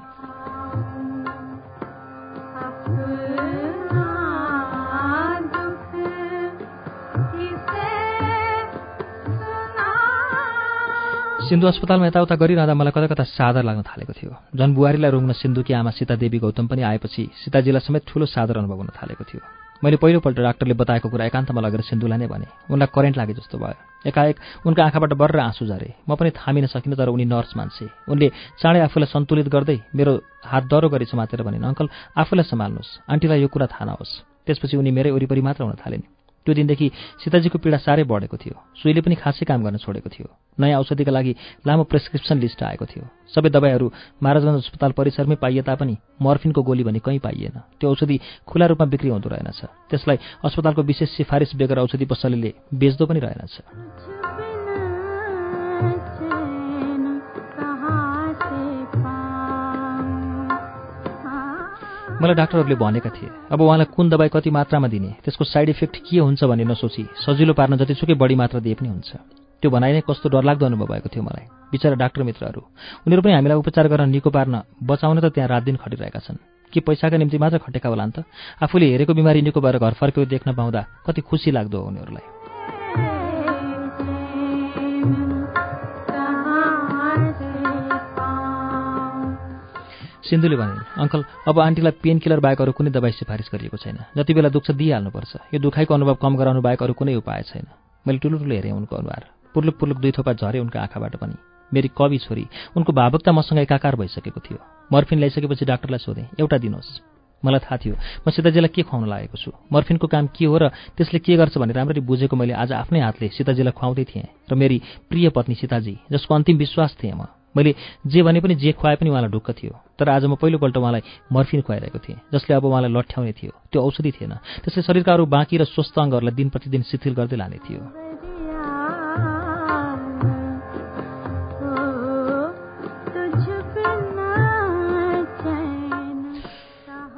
[SPEAKER 1] सिन्धु अस्पतालमा यताउता गरिरहँदा मलाई कता कता सादर लाग्न थालेको थियो। झन् बुहारीलाई रुङ्न सिन्धुकी आमा सीतादेवी गौतम पनि आएपछि सीताजीलाई समेत ठूलो सादर अनुभव हुन थालेको थियो। मैले पहिलोपल्ट डाक्टरले बताएको कुरा एकान्तमा लगेर सिन्धुलाई नै भने। उनलाई करेन्ट लागे जस्तो भयो। एकाएक उनका आँखाबाट बर्र आँसु झरे। म पनि थामिन सकिनँ, तर उनी नर्स मान्छे। उनले चाँडै आफूलाई सन्तुलित गर्दै मेरो हात दह्रो गरी समातेर भनिन्, अङ्कल आफूलाई सम्हाल्नुहोस्, आन्टीलाई यो कुरा थाहा नहोस्। त्यसपछि उनी मेरै वरिपरि मात्र हुन थालिन्। त्यो दिनदेखि सीताजीको पीडा साह्रै बढेको थियो। सुईले पनि खासै काम गर्न छोडेको थियो। नयाँ औषधिका लागि लामो प्रेस्क्रिप्सन लिस्ट आएको थियो। सबै दबाईहरू महाराजगञ्ज अस्पताल परिसरमै पाइए तापनि मर्फिनको गोली भने कहीँ पाइएन। त्यो औषधि खुला रूपमा बिक्री हुँदो रहेनछ। त्यसलाई अस्पतालको विशेष सिफारिस बेगर औषधि पसलले बेच्दो पनि रहेनछ। मलाई डाक्टरहरूले भनेका थिए अब उहाँलाई कुन दबाई कति मात्रामा दिने, त्यसको साइड इफेक्ट के हुन्छ भन्ने नसोची सजिलो पार्न जतिसुकै बढी मात्रा दिए पनि हुन्छ। त्यो भनाइ नै कस्तो डरलाग्दो अनुभव भएको थियो मलाई। बिचरा डाक्टर मित्रहरू, उनीहरू पनि हामीलाई उपचार गर्न निको पार्न बचाउन त त्यहाँ रात दिन खटिरहेका छन्। के पैसाका निम्ति मात्र खटेका होला नि त? आफूले हेरेको बिमारी निको भएर घर फर्केको देख्न पाउँदा कति खुसी लाग्दो हो उनीहरूलाई। सिन्धुले भनिन्, अङ्कल अब आन्टीलाई पेन किलर बाहेक अरू कुनै दबाई सिफारिस गरिएको छैन। जति बेला दुख्छ दिइहाल्नुपर्छ। यो दुखाइको अनुभव कम गराउनु बाहेक अरू कुनै उपाय छैन। मैले ठुलो ठुलो हेरेँ उनको अनुहार। पुर्लुक पुर्लुक दुई थोपा झरे उनका आँखाबाट पनि। मेरी कवि छोरी, उनको भावुकता मसँग एकाकार भइसकेको थियो। मर्फिन ल्याइसकेपछि डाक्टरलाई सोधेँ, एउटा दिनुहोस्। मलाई थाहा थियो म सीताजीलाई के खुवाउन लागेको छु, मर्फिनको काम के हो र त्यसले के गर्छ भनेर राम्ररी बुझेको मैले आज आफ्नै हातले सीताजीलाई खुवाउँदै थिएँ। र मेरी प्रिय पत्नी सीताजी, जसको अन्तिम विश्वास थिएँ म, मैले जे भने पनि जे खुवाए पनि उहाँलाई ढुक्क थियो। तर आज म पहिलोपल्ट उहाँलाई मर्फिन खुवाइरहेको थिएँ, जसले अब उहाँलाई लट्ठ्याउने थियो। त्यो औषधि थिएन, त्यसले शरीरका अरू बाँकी र स्वस्थ अङ्गहरूलाई दिन प्रतिदिन शिथिल गर्दै लाने थियो।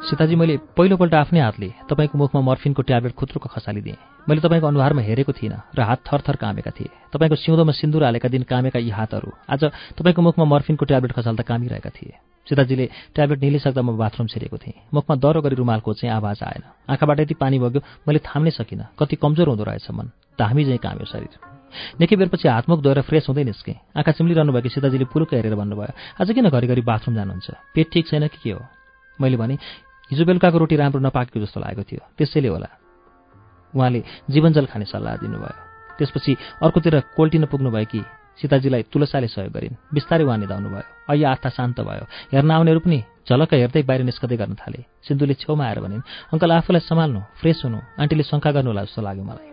[SPEAKER 1] सीताजी, मैले पहिलोपल्ट आफ्नै हातले तपाईँको मुखमा मर्फिनको ट्याब्लेट खुत्रुको खसालिदिएँ। मैले तपाईँको अनुहारमा हेरेको थिइनँ र हात थरथर कामेका थिए। तपाईँको सिउँदोमा सिन्दुर हालेका दिन कामेका यी हातहरू आज तपाईँको मुखमा मर्फिनको ट्याब्लेट खसाल्दा कामिरहेका थिए। सीताजीले ट्याब्लेट निलिसक्दा म बाथरुम छिरेको थिएँ। मुखमा दह्रो गरी रुमालको चाहिँ आवाज आएन। आँखाबाट यति पानी बग्यो मैले थाम्नै सकिनँ। कति कमजोर हुँदो रहेछ मन, धामी चाहिँ काम्यो शरीर। निकै बेरपछि हातमुख धोएर फ्रेस हुँदै निस्केँ। आँखा चिम्लिरहनु भएको सीताजीले पुलुक्क हेरेर भन्नुभयो, आज किन घरिघरि बाथरुम जानुहुन्छ? पेट ठिक छैन कि के हो? मैले भने, हिजो बेलुकाको रोटी राम्रो नपाकेको जस्तो लागेको थियो, त्यसैले होला। उहाँले जीवनजल खाने सल्लाह दिनुभयो। त्यसपछि अर्कोतिर कोल्टिन पुग्नुभएकी सीताजीलाई तुलसाले सहयोग गरिन्। बिस्तारै उहाँ निधाउनु भयो। अहिले आत्मा शान्त भयो। हेर्न आउनेहरू पनि झलक्क हेर्दै बाहिर निस्कदै गर्न थाले। सिन्धुले छेउमा आएर भनिन्, अङ्कल आफूलाई सम्हाल्नु, फ्रेस हुनु, आन्टीले शङ्का गर्नुहोला जस्तो लाग्यो मलाई।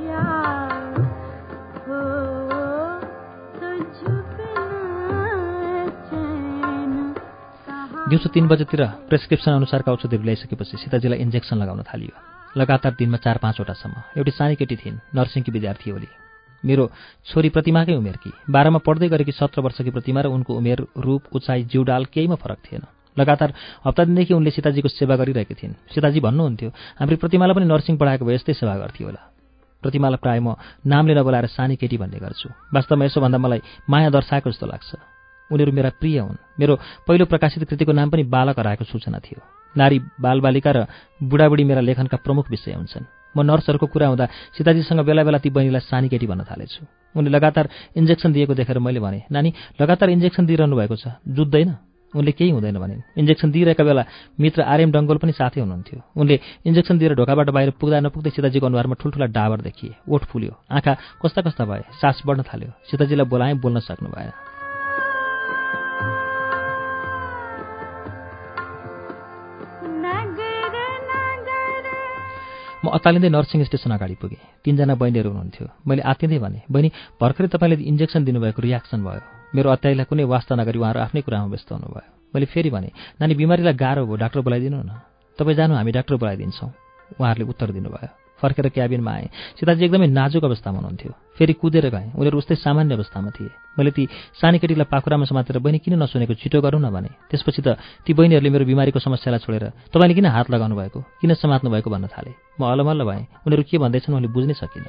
[SPEAKER 1] दिउँसो तीन बजेतिर प्रेसक्रिप्सन अनुसारका औषधिहरू ल्याइसकेपछि सीताजीलाई इन्जेक्सन लगाउन थालियो। लगातार दिनमा चार पाँचवटासम्म। एउटी सानी केटी थिइन्, नर्सिङकी विद्यार्थी होली। मेरो छोरी प्रतिमाकै उमेरकी, बाह्रमा पढ्दै गरेकी सत्र वर्षकी प्रतिमा र उनको उमेर, रूप, उचाइ, जिउडाल केहीमा फरक थिएन। लगातार हप्ता दिनदेखि उनले सीताजीको सेवा गरिरहेकी थिइन्। सीताजी भन्नुहुन्थ्यो, हाम्री प्रतिमालाई पनि नर्सिङ पढाएको भए यस्तै सेवा गर्थ्यो होला। प्रतिमालाई प्रायः म नामले नबोलाएर सानी केटी भन्ने गर्छु। वास्तवमा यसोभन्दा मलाई माया दर्शाएको जस्तो लाग्छ। उनीहरू मेरा प्रिय हुन्। मेरो पहिलो प्रकाशित कृतिको नाम पनि बालक हराएको सूचना थियो। नारी, बालबालिका र बुढाबुढी मेरा लेखनका प्रमुख विषय हुन्छन्। म नर्सहरूको कुरा हुँदा सीताजीसँग बेला बेला ती बहिनीलाई सानी केटी भन्न थालेछु। उनले लगातार इन्जेक्सन दिएको देखेर मैले भने, नानी लगातार इन्जेक्सन दिइरहनु भएको छ, जुत्दैन? उनले केही हुँदैन भनिन्। इन्जेक्सन दिइरहेका बेला मित्र आर्यम डङ्गोल पनि साथै हुनुहुन्थ्यो। उनले इन्जेक्सन दिएर ढोकाबाट बाहिर पुग्दा नपुग्दै सीताजीको अनुहारमा ठुल्ठुला डाबर देखिए। ओठ फुल्यो, आँखा कस्ता कस्ता भए, सास बढ्न थाल्यो। सीताजीलाई बोलाएँ, बोल्न सक्नु भएन। म अत्तालिँदै नर्सिङ स्टेसन अगाडि पुगेँ। तीनजना बहिनीहरू हुनुहुन्थ्यो। मैले आत्तिँदै भने, बहिनी भर्खरै तपाईँले इन्जेक्सन दिनुभएको रियाक्सन भयो। मेरो अत्याइलाई कुनै वास्ता नगरी उहाँहरू आफ्नै कुरामा व्यस्त हुनुभयो। मैले फेरि भने, नानी बिमारीलाई गाह्रो भयो, डाक्टर बोलाइदिनु न। तपाईँ जानु, हामी डाक्टर बोलाइदिन्छौँ। उहाँहरूले उत्तर दिनुभयो। फर्केर क्याबिनमा आएँ। सीताजी एकदमै नाजुक अवस्थामा हुनुहुन्थ्यो। फेरि कुदेर गएँ। उनीहरू उस्तै सामान्य अवस्थामा थिए। मैले ती सानी केटीलाई पाखुरामा समातेर, बहिनी किन नसुनेको, छिटो गरौँ न भने। त्यसपछि त ती बहिनीहरूले मेरो बिमारीको समस्यालाई छोडेर तपाईँले किन हात लगाउनु भएको, किन समात्नु भएको भन्न थाले। म अलमल्ल भएँ। उनीहरू के भन्दैछन् मैले बुझ्नै सकिनँ।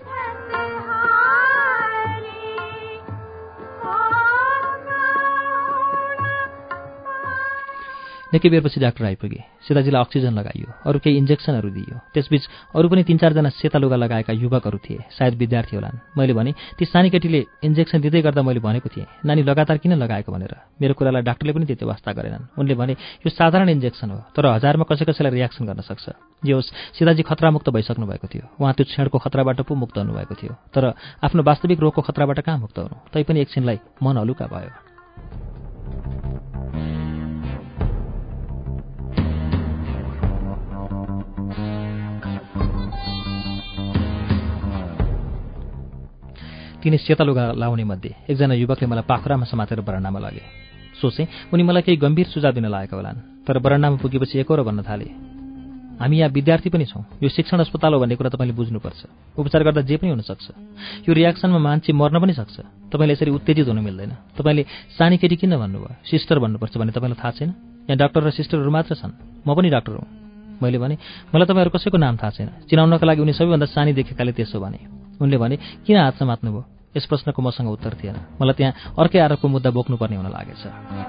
[SPEAKER 1] निकै बेरपछि डाक्टर आइपुगे। सीताजीलाई अक्सिजन लगाइयो, अरू केही इन्जेक्सनहरू दिइयो। त्यसबीच अरू पनि तीन चारजना सेता लुगा लगाएका युवकहरू थिए, सायद विद्यार्थी होलान्। मैले भने, ती सानी केटीले इन्जेक्सन दिँदै गर्दा मैले भनेको थिएँ, नानी लगातार किन लगाएको भनेर। मेरो कुरालाई डाक्टरले पनि त्यति वास्ता गरेनन्। उनले भने, यो साधारण इन्जेक्सन हो, तर हजारमा कसै कसैलाई रियाक्सन गर्न सक्छ। जे होस्, सीताजी खतरामुक्त भइसक्नु भएको थियो। उहाँ त्यो क्षणको खतराबाट पो मुक्त हुनुभएको थियो, तर आफ्नो वास्तविक रोगको खतराबाट कहाँ मुक्त हुनु। तैपनि एकछिनलाई मन हलुका भयो। तिनी सेता लुगा लाउने मध्ये एकजना युवकले मलाई पाखुरामा समातेर बरन्डामा लगे। सोचेँ उनी मलाई केही गम्भीर सुझाव दिन लागेका होलान्, तर बरन्डामा पुगेपछि एकहोरो भन्न थाले, हामी यहाँ विद्यार्थी पनि छौँ। यो शिक्षण अस्पताल हो भन्ने कुरा तपाईँले बुझ्नुपर्छ। उपचार गर्दा जे पनि हुनसक्छ। यो रियाक्सनमा मान्छे मर्न पनि सक्छ। तपाईँले यसरी उत्तेजित हुनु मिल्दैन। तपाईँले सानी केटी किन भन्नुभयो, सिस्टर भन्नुपर्छ भन्ने तपाईँलाई थाहा छैन? यहाँ डाक्टर र सिस्टरहरू मात्र छन्। म पनि डाक्टर हुँ। मैले भने, मलाई तपाईँहरू कसैको नाम थाहा छैन। चिनाउनका लागि उनी सबैभन्दा सानी देखेकाले त्यसो भने। उनले भने, किन हात समात्नुभयो? यस प्रश्नको मसँग उत्तर थिएन। मलाई त्यहाँ अर्कै आरोपको मुद्दा बोक्नुपर्ने हुन लागेछ।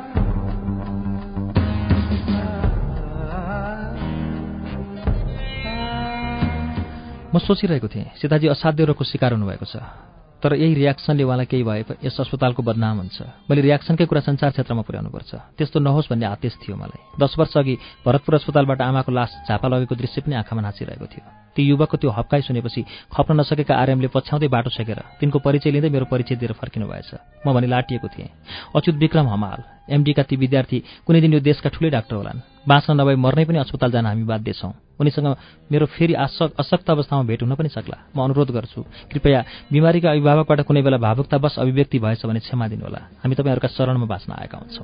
[SPEAKER 1] म सोचिरहेको थिएँ, सीताजी असाध्य रोगको शिकार हुनुभएको छ, तर यही रियाक्सनले उहाँलाई केही भए यस अस्पतालको बदनाम हुन्छ। मैले रियाक्सनकै कुरा सञ्चार क्षेत्रमा पुर्याउनुपर्छ। त्यस्तो नहोस् भन्ने आदेश थियो मलाई। दस वर्ष अघि भरतपुर अस्पतालबाट आमाको लास झापा लगेको दृश्य पनि आँखामा नाचिरहेको थियो। ती युवकको त्यो हप्काइ सुनेपछि खप्न नसकेका आर्यमले पछ्याउँदै बाटो छेकेर तिनको परिचय लिँदै मेरो परिचय दिएर फर्किनु भएछ। म भने लाटिएको थिएँ। अच्युत विक्रम हमाल, एमडीका ती विद्यार्थी कुनै दिन यो देशका ठुलै डाक्टर होलान्। बाँच्न नभए मर्नै पनि अस्पताल जान हामी बाध्य छौँ। उनीसँग मेरो फेरि अशक्त अवस्थामा भेट हुन पनि सक्ला। म अनुरोध गर्छु, कृपया बिमारीका अभिभावकबाट कुनै बेला भावुकतावश अभिव्यक्ति भएछ भने क्षमा दिनुहोला। हामी तपाईँहरूका शरणमा बाँच्न आएका हुन्छौँ।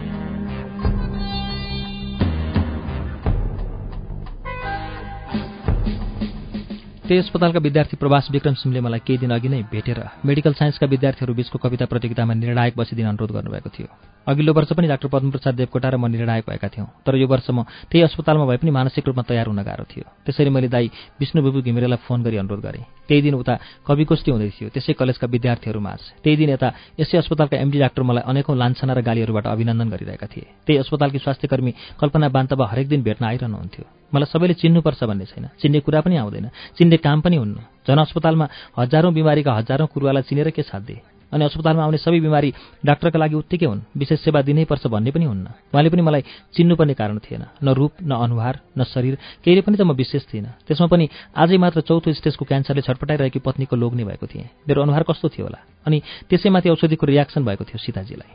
[SPEAKER 1] त्यही अस्पतालका विद्यार्थी प्रवास विक्रम सिंहले मलाई केही दिन अघि नै भेटेर मेडिकल साइन्सका विद्यार्थीहरू बीचको कविता प्रतियोगितामा निर्णायक बसिदिन अनुरोध गर्नुभएको थियो। अघिल्लो वर्ष पनि डाक्टर पद्मप्रसाद देवकोटा र म निर्णायक भएका थियौँ, तर यो वर्ष म त्यही अस्पतालमा भए पनि मानसिक रूपमा तयार हुन गाह्रो थियो। त्यसैले मैले दाई विष्णु बुबु घिमिरेलाई फोन गरी अनुरोध गरेँ। त्यही दिन उता कविगोष्ठी हुँदै थियो, त्यसै कलेजका विद्यार्थीहरू माझ। त्यही दिन यता यसै अस्पतालका एमडी डाक्टर मलाई अनेकौं लान्छना र गालीहरूबाट अभिनन्दन गरिरहेका थिए। त्यही अस्पतालकी स्वास्थ्यकर्मी कल्पना बान्तवा हरेक दिन भेट्न आइरहनुहुन्थ्यो। मलाई सबैले चिन्नुपर्छ भन्ने छैन, चिन्ने कुरा पनि आउँदैन, चिन्ने काम पनि हुन्न। जन अस्पतालमा हजारौं बिमारीका हजारौं कुरुवालाई चिनेर के साध्य? अनि अस्पतालमा आउने सबै बिमारी डाक्टरका लागि उत्तिकै हुन्, विशेष सेवा दिनै पर्छ भन्ने पनि हुन्न। उहाँले पनि मलाई चिन्नुपर्ने कारण थिएन, न रूप, न अनुहार, न शरीर, केहीले पनि त म विशेष थिइनँ। त्यसमा पनि आजै मात्र चौथो स्टेजको क्यान्सरले छटपटाइरहेकी पत्नीको लोग्ने भएको थिएँ। मेरो अनुहार कस्तो थियो होला? अनि त्यसैमाथि औषधिको रियाक्सन भएको थियो सीताजीलाई।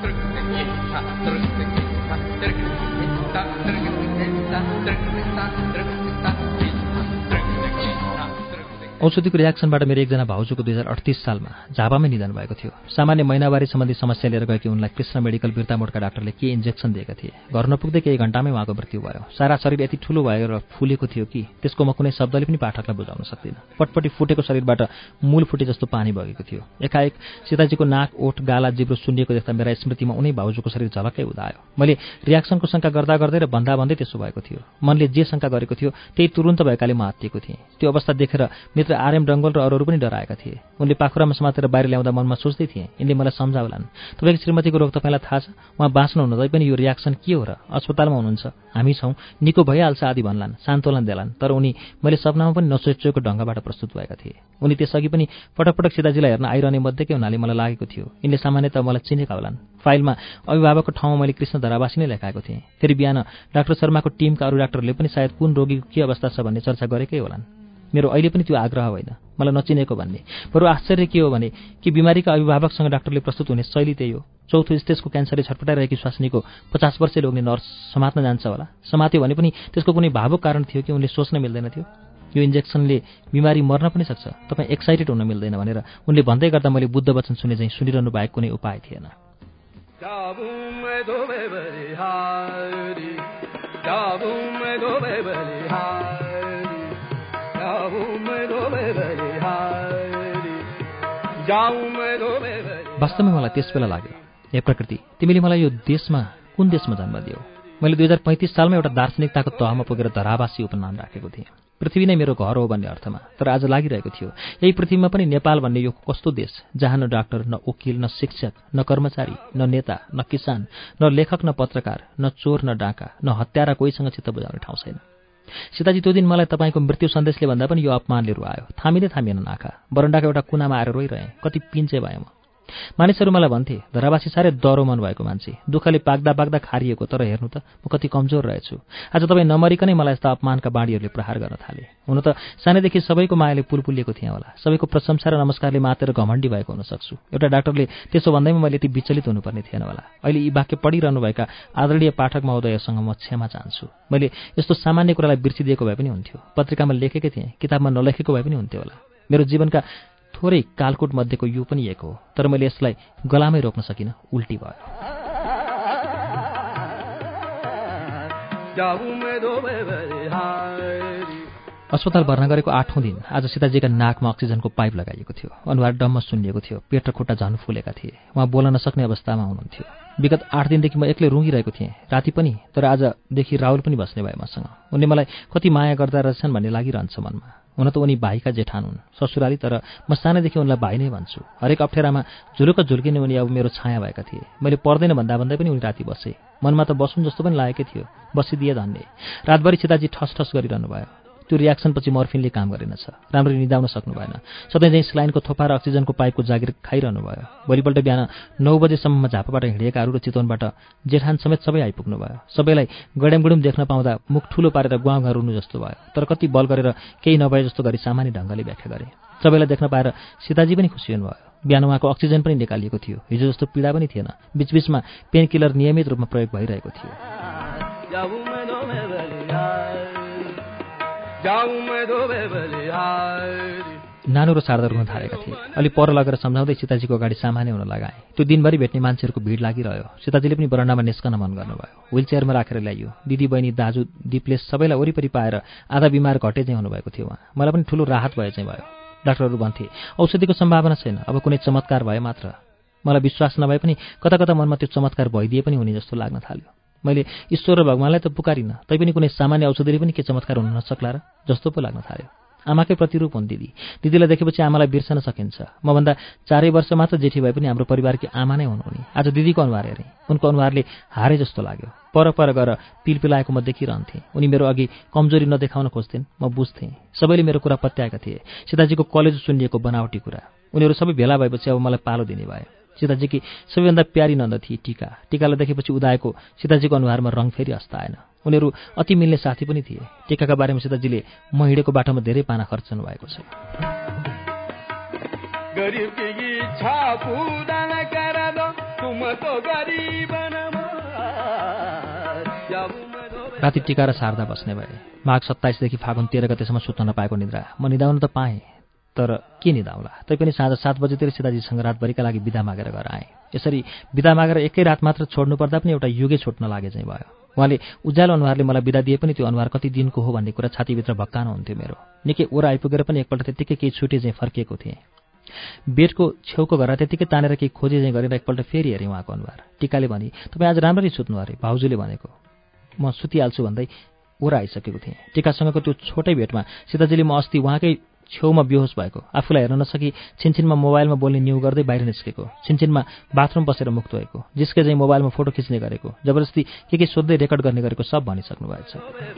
[SPEAKER 1] औषधिको रियाक्सनबाट मेरो एकजना भाउजूको दुई हजार अडतिस सालमा झापामै निधन भएको थियो। सामान्य महिनावारी सम्बन्धी समस्या लिएर गएकी उनलाई कृष्ण मेडिकल बिर्तामोडका डाक्टरले के इन्जेक्सन दिएका थिए। घर नपुग्दै केही घण्टामै उहाँको मृत्यु भयो। सारा शरीर यति ठुलो भयो र फुलेको थियो कि त्यसको म कुनै शब्दले पनि पाठकलाई बुझाउन सक्दिनँ। पटपटी फुटेको शरीरबाट मूल फुटे जस्तो पानी बगेको थियो। एकाएक सीताजीको नाक, ओठ, गाला, जिब्रो सुन्निएको देख्दा मेरा स्मृतिमा उनै भाउजूको शरीर झलक्कै उदायो। मैले रियाक्सनको शङ्का गर्दा गर्दै र भन्दा भन्दै त्यसो भएको थियो। मनले जे शङ्का गरेको थियो त्यही तुरुन्त भएकाले म आत्तिएको थिएँ। त्यो अवस्था देखेर मित्र आरएम डङ्गोल र अरूहरू पनि डराएका थिए। उनले पाखुरामा समातेर बाहिर ल्याउँदा मनमा सोच्दै थिएँ, यिनले मलाई सम्झाउलान्, तपाईँको श्रीमतीको रोग तपाईँलाई थाहा छ, उहाँ बाँच्नु हुँदै पनि यो रियाक्सन के हो र? अस्पतालमा हुनुहुन्छ, हामी छौँ, निको भइहाल्छ आदि भन्लान्, सान्तोलन देलान्। तर उनी मैले सपनामा पनि नसोचेको ढङ्गबाट प्रस्तुत भएका थिए। उनी त्यसअघि पनि पटक पटक सीताजीलाई हेर्न आइरहने मध्येकै हुनाले मलाई लागेको थियो यिनले सामान्यतः मलाई चिनेका होलान्। फाइलमा अभिभावकको ठाउँमा मैले कृष्ण धरावासी नै लेखाएको थिएँ। फेरि बिहान डाक्टर शर्माको टिमका अरू डाक्टरले पनि सायद कुन रोगीको के अवस्था छ भन्ने चर्चा गरेकै होलान्। मेरो अहिले पनि त्यो आग्रह होइन मलाई नचिनेको भन्ने, बरु आश्चर्य के हो भने कि बिमारीका अभिभावकसँग डाक्टरले प्रस्तुत हुने शैली त्यही हो। चौथो स्टेजको क्यान्सरले छटपटाइरहेकी स्वास्नीको पचास वर्षे लोग्ने नर्स समात्न जान्छ होला। समात्यो भने पनि त्यसको कुनै भावुक कारण थियो कि उनले सोच्न मिल्दैन थियो? यो इन्जेक्सनले बिमारी मर्न पनि सक्छ, तपाईँ एक्साइटेड हुन मिल्दैन भनेर उनले भन्दै गर्दा मैले बुद्ध वचन सुने चाहिँ सुनिरहनु बाहेक कुनै उपाय थिएन। वास्तवमै मलाई त्यस बेला लाग्यो, हे प्रकृति, तिमीले मलाई यो देशमा कुन देशमा जन्म दियौ? मैले दुई हजार पैँतिस सालमा एउटा दार्शनिकताको तहमा पुगेर धरावासी उपनाम राखेको थिएँ। पृथ्वी नै मेरो घर हो भन्ने अर्थमा। तर आज लागिरहेको थियो यही पृथ्वीमा पनि नेपाल भन्ने यो कस्तो देश जहाँ न डाक्टर, न वकिल, न शिक्षक, न कर्मचारी, न नेता, न किसान, न लेखक, न पत्रकार, न चोर, न डाका, न हत्यारा कोहीसँग चित्त बुझाउने ठाउँ छैन। सीताजी त्यो दिन मलाई तपाईँको मृत्यु सन्देशले भन्दा पनि यो अपमानले रुवायो। थामिँदै थामिएन नाखा। बरन्डाको एउटा कुनामा आएर रोइरहेँ। कति पिन्चे भए म। मानिसहरू मलाई भन्थे धरावासी साह्रै दह्रो मन भएको मान्छे, दुःखले पाक्दा पाक्दा खारिएको, तर हेर्नु त म कति कमजोर रहेछु। आज तपाईँ नमरिकनै मलाई यस्ता अपमानका बाढीहरूले प्रहार गर्न थाले। हुन त सानैदेखि सबैको मायाले पुलपुलिएको थिएँ होला, सबैको प्रशंसा र नमस्कारले मातेर घमण्डी भएको हुन सक्छु। एउटा डाक्टरले त्यसो भन्दैमा मैले यति विचलित हुनुपर्ने थिएन होला। अहिले यी वाक्य पढिरहनुभएका आदरणीय पाठक महोदयसँग म क्षमा चाहन्छु। मैले यस्तो सामान्य कुरालाई बिर्सिदिएको भए पनि हुन्थ्यो, पत्रिकामा लेखेकै थिएँ, किताबमा नलेखेको भए पनि हुन्थ्यो होला। मेरो जीवनका थोरै कालकोट मध्येको यो पनि एक हो, तर मैले यसलाई गलामै रोक्न सकिनँ, उल्टी भयो। अस्पताल भर्ना गरेको आठौँ दिन आज सीताजीका नाकमा अक्सिजनको पाइप लगाइएको थियो। अनुहार डम्म सुन्निएको थियो, पेट र खुट्टा झन् फुलेका थिए। उहाँ बोल्न नसक्ने अवस्थामा हुनुहुन्थ्यो। विगत आठ दिनदेखि म एक्लै रुँगिरहेको थिएँ, राति पनि। तर आजदेखि राहुल पनि बस्ने भए मसँग। उनले मलाई कति माया गर्दा रहेछन् भन्ने लागिरहन्छ मनमा। हुन त उनी भाइका जेठान हुन्, ससुराली, तर म सानैदेखि उनलाई भाइ नै भन्छु। हरेक अप्ठ्यारामा झुलुक्क झुल्किने उनी अब मेरो छाया भएका थिए। मैले पर्दैन भन्दा भन्दै पनि उनी राति बसे। मनमा त बसुन् जस्तो पनि लागेकै थियो, बसिदिए धन्य। रातभरि सीताजी ठस ठस गरिरहनु भयो। त्यो रियाक्सनपछि मर्फिनले काम गरेनछ, राम्ररी निदाउन सक्नु भएन। सधैँ चाहिँ स्लाइनको थोपा र अक्सिजनको पाइपको जागिर खाइरहनु भयो। भोलिपल्ट बिहान नौ बजेसम्म झापाबाट हिँडेकाहरू र चितवनबाट जेठान समेत सबै आइपुग्नु भयो। सबैलाई गडेमगुडुम देख्न पाउँदा मुख ठुलो पारेर गुहाँ गुहाँ रुनु जस्तो भयो। तर कति बल गरेर केही नभए जस्तो गरी सामान्य ढङ्गले व्याख्या गरे। सबैलाई देख्न पाएर सीताजी पनि खुसी हुनुभयो। बिहान उहाँको अक्सिजन पनि निकालिएको थियो, हिजो जस्तो पीडा पनि थिएन। बीचबीचमा पेन किलर नियमित रूपमा प्रयोग भइरहेको थियो। नानो र शारदा रुन थालेका थिए। अलि पर लगेर सम्झाउँदै सीताजीको अगाडि सामान्य हुन लगाए। त्यो दिनभरि भेट्ने मान्छेहरूको भिड लागिरह्यो। सीताजीले पनि बरन्डामा निस्कन मन गर्नुभयो। व्हिल चेयरमा राखेर ल्याइयो। दिदी, बहिनी, दाजु, दिपलेस सबैलाई वरिपरि पाएर आधा बिमार घटे चाहिँ हुनुभएको थियो उहाँ। मलाई पनि ठुलो राहत भए चाहिँ भयो। डाक्टरहरू भन्थे औषधिको सम्भावना छैन, अब कुनै चमत्कार भए मात्र। मलाई विश्वास नभए पनि कता कता मनमा त्यो चमत्कार भइदिए पनि हुने जस्तो लाग्न थाल्यो। मैले ईश्वर र भगवानलाई त पुकारिनँ, तैपनि कुनै सामान्य औषधिले पनि के चमत्कार हुन नसक्ला र जस्तो पो लाग्न थाल्यो। आमाकै प्रतिरूप हुन् दिदी। दिदीलाई देखेपछि आमालाई बिर्सन सकिन्छ। मभन्दा चारै वर्ष मात्र जेठी भए पनि हाम्रो परिवारकी आमा नै हुन् उनी। आज दिदीको अनुहार हेरेँ, उनको अनुहारले हारे जस्तो लाग्यो। पर पर गएर पिलपिलाएको म देखिरहन्थेँ। उनी मेरो अघि कमजोरी नदेखाउन खोज्थिन्, म बुझ्थेँ। सबैले मेरो कुरा पत्याएका थिए, सीताजीको कलेजो सुनिएको बनावटी कुरा। उनीहरू सबै भेला भएपछि अब मलाई पालो दिने भयो। सीताजीकी सबैभन्दा प्यारी नन्द थिए टीका। टीकालाई देखेपछि उदाएको सीताजीको अनुहारमा रङ फेरि अस्ताएन। उनीहरू अति मिल्ने साथी पनि थिए। टीकाका बारेमा सीताजीले म हिँडेको बाटोमा धेरै पाना खर्चनु भएको छ। राति टीका र शारदा बस्ने भए। माघ सत्ताइसदेखि फागुन तेह्र गतेसम्म सुत्न नपाएको निद्रा म निदाउन त पाएँ, तर के निदाउला। तैपनि साँझ सात बजेतिर सीताजीसँग रातभरिका लागि बिदा मागेर घर आएँ। यसरी बिदा मागेर एकै रात मात्र छोड्नु पर्दा पनि एउटा युगै छोड्न लागे चाहिँ भयो। उहाँले उज्यालो अनुहारले मलाई बिदा दिए पनि त्यो अनुहार कति दिनको हो भन्ने कुरा छातीभित्र भक्कान हुन्थ्यो मेरो। निकै ओर आइपुगेर पनि एकपल्ट त्यत्तिकै केही छुटे चाहिँ फर्किएको थिएँ। बेडको छेउको घर त्यत्तिकै तानेर केही खोजे चाहिँ गरेर एकपल्ट फेरि हेरेँ उहाँको अनुहार। टीकाले भनी, तपाईँ आज राम्ररी सुत्नु अरे, भाउजूले भनेको। म सुतिहाल्छु भन्दै ओर आइसकेको थिएँ। टीकासँगको त्यो छोटै भेटमा सीताजीले म अस्ति उहाँकै छेउमा बेहोस भएको, आफूलाई हेर्न नसकी छिनछिनमा मोबाइलमा बोल्ने न्यु गर्दै बाहिर निस्केको, छिनछिनमा बाथरुम बसेर मुख धोएको, जिस्के चाहिँ मोबाइलमा फोटो खिच्ने गरेको, जबरजस्ती के के सोध्दै रेकर्ड गर्ने गरेको सब भनिसक्नु भएछ।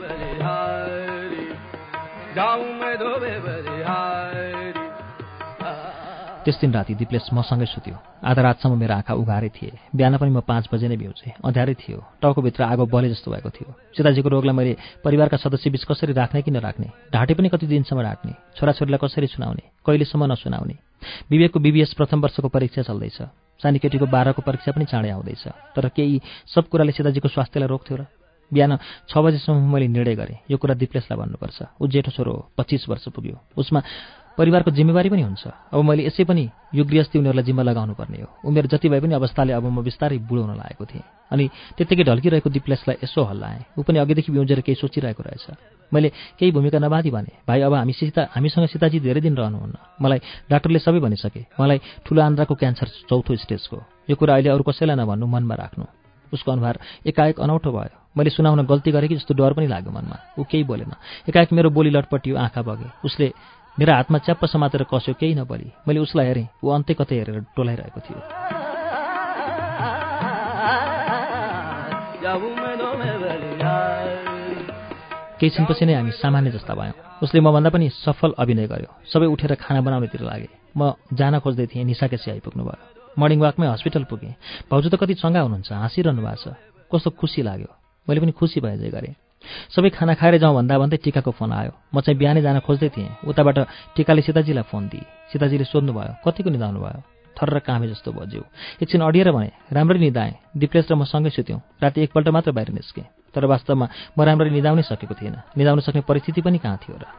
[SPEAKER 1] त्यस दिन राति दिप्लेस मसँगै सुत्यो। आधा रातसम्म मेरो आँखा उघारै थिए। बिहान पनि म पाँच बजे नै बिउजेँ। अँध्यारै थियो। टाउकोभित्र आगो बले जस्तो भएको थियो। सीताजीको रोगलाई मैले परिवारका सदस्यबीच कसरी राख्ने कि नराख्ने, ढाँटे पनि कति दिनसम्म राख्ने, छोराछोरीलाई कसरी सुनाउने, कहिलेसम्म नसुनाउने। विवेकको बीबीएस प्रथम वर्षको परीक्षा चल्दैछ। सानी केटीको बाह्रको परीक्षा पनि चाँडै आउँदैछ। तर केही सब कुराले सीताजीको स्वास्थ्यलाई रोक्थ्यो र। बिहान छ बजेसम्म मैले निर्णय गरेँ, यो कुरा दिप्लेसलाई भन्नुपर्छ। ऊ जेठो छोरो हो, पच्चिस वर्ष पुग्यो। उसमा परिवारको जिम्मेवारी पनि हुन्छ। अब मैले यसै पनि यो गृहस्थी उनीहरूलाई जिम्मा लगाउनु पर्ने हो। उमेर जति भए पनि अवस्थाले अब म बिस्तारै बुढो हुन लागेको थिएँ। अनि त्यत्तिकै ढल्किरहेको दिप्लेसलाई यसो हल्लाएँ। ऊ पनि अघिदेखि बिउजेर केही सोचिरहेको रहेछ। मैले केही भूमिका नबाधी भने, भाइ अब हामी सीता हामीसँग सीताजी धेरै दिन रहनुहुन्न। मलाई डाक्टरले सबै भनिसके। मलाई ठुलो आन्द्राको क्यान्सर चौथो स्टेजको। यो कुरा अहिले अरू कसैलाई नभन्नु, मनमा राख्नु। उसको अनुहार एकाएक अनौठो भयो। मैले सुनाउन गल्ती गरेँ कि जस्तो डर पनि लाग्यो मनमा। ऊ केही बोलेन। एकाएक मेरो बोली लटपटियो, आँखा बग्यो। उसले मेरो हातमा च्याप्प समातेर कस्यो, केही नबोली। मैले उसलाई हेरेँ। ऊ अन्त्य कतै हेरेर टोलाइरहेको थियो। केही छिनपछि नै हामी सामान्य जस्ता भयौँ। उसले मभन्दा पनि सफल अभिनय गर्यो। सबै उठेर खाना बनाउनेतिर लागे। म जान खोज्दै थिएँ, निशा केसी आइपुग्नु भयो। मर्निङ वाकमै हस्पिटल पुगेँ। भाउजू त कति चङ्गा हुनुहुन्छ, हाँसिरहनु भएको छ। कस्तो खुसी लाग्यो। मैले पनि खुसी भए जे गरेँ। सबै खाना खाएर जाउँ भन्दा भन्दै टीकाको फोन आयो। म चाहिँ बिहानै जान खोज्दै थिएँ। उताबाट टीकाले सीताजीलाई फोन दिए। सीताजीले सोध्नुभयो, कतिको निदाउनु भयो? थर्र कामे जस्तो बज्यो। एकछिन अडिएर भने, राम्ररी निदाएँ। दिप्लेस र म सँगै सुत्यौँ। राति एकपल्ट मात्र बाहिर निस्केँ। तर वास्तवमा म राम्ररी निदाउनै सकेको थिएन। निदाउन सक्ने परिस्थिति पनि कहाँ थियो र।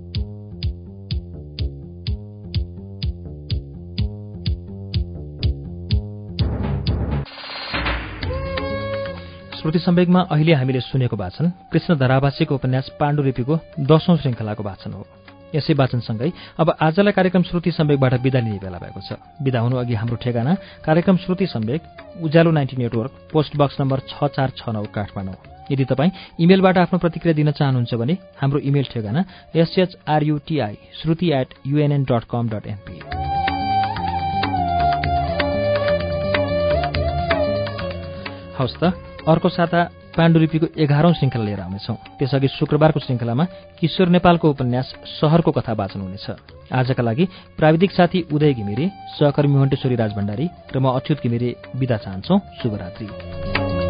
[SPEAKER 1] श्रुति सम्वेकमा अहिले हामीले सुनेको वाचन कृष्ण धरावासीको उपन्यास पाण्डुलिपिको दशौं श्रृङ्खलाको वाचन हो। यसै वाचनसँगै अब आजलाई कार्यक्रम श्रुति सम्वेकबाट बिदा लिने बेला भएको छ। बिदा हुनु अघि हाम्रो ठेगाना कार्यक्रम Shruti Sambek, Ujyaalo ninety network, post box number छ चार छ नौ, काठमाडौँ। यदि तपाईँ इमेलबाट आफ्नो प्रतिक्रिया दिन चाहनुहुन्छ भने हाम्रो इमेल ठेगाना S H R U T I Shruti at U N N dot com dot N P. हवस् त, अर्को साता पाण्डुलिपिको एघारौं श्रृङ्खला लिएर आउनेछौँ। त्यसअघि शुक्रबारको श्रृङ्खलामा किशोर नेपालको उपन्यास सहरको कथा वाचन हुनेछ। आजका लागि प्राविधिक साथी उदय घिमिरे, सहकर्मी मन्टेश्वरी राजभण्डारी र म अच्युत घिमिरे बिदा चाहन्छौँ। शुभरात्रि।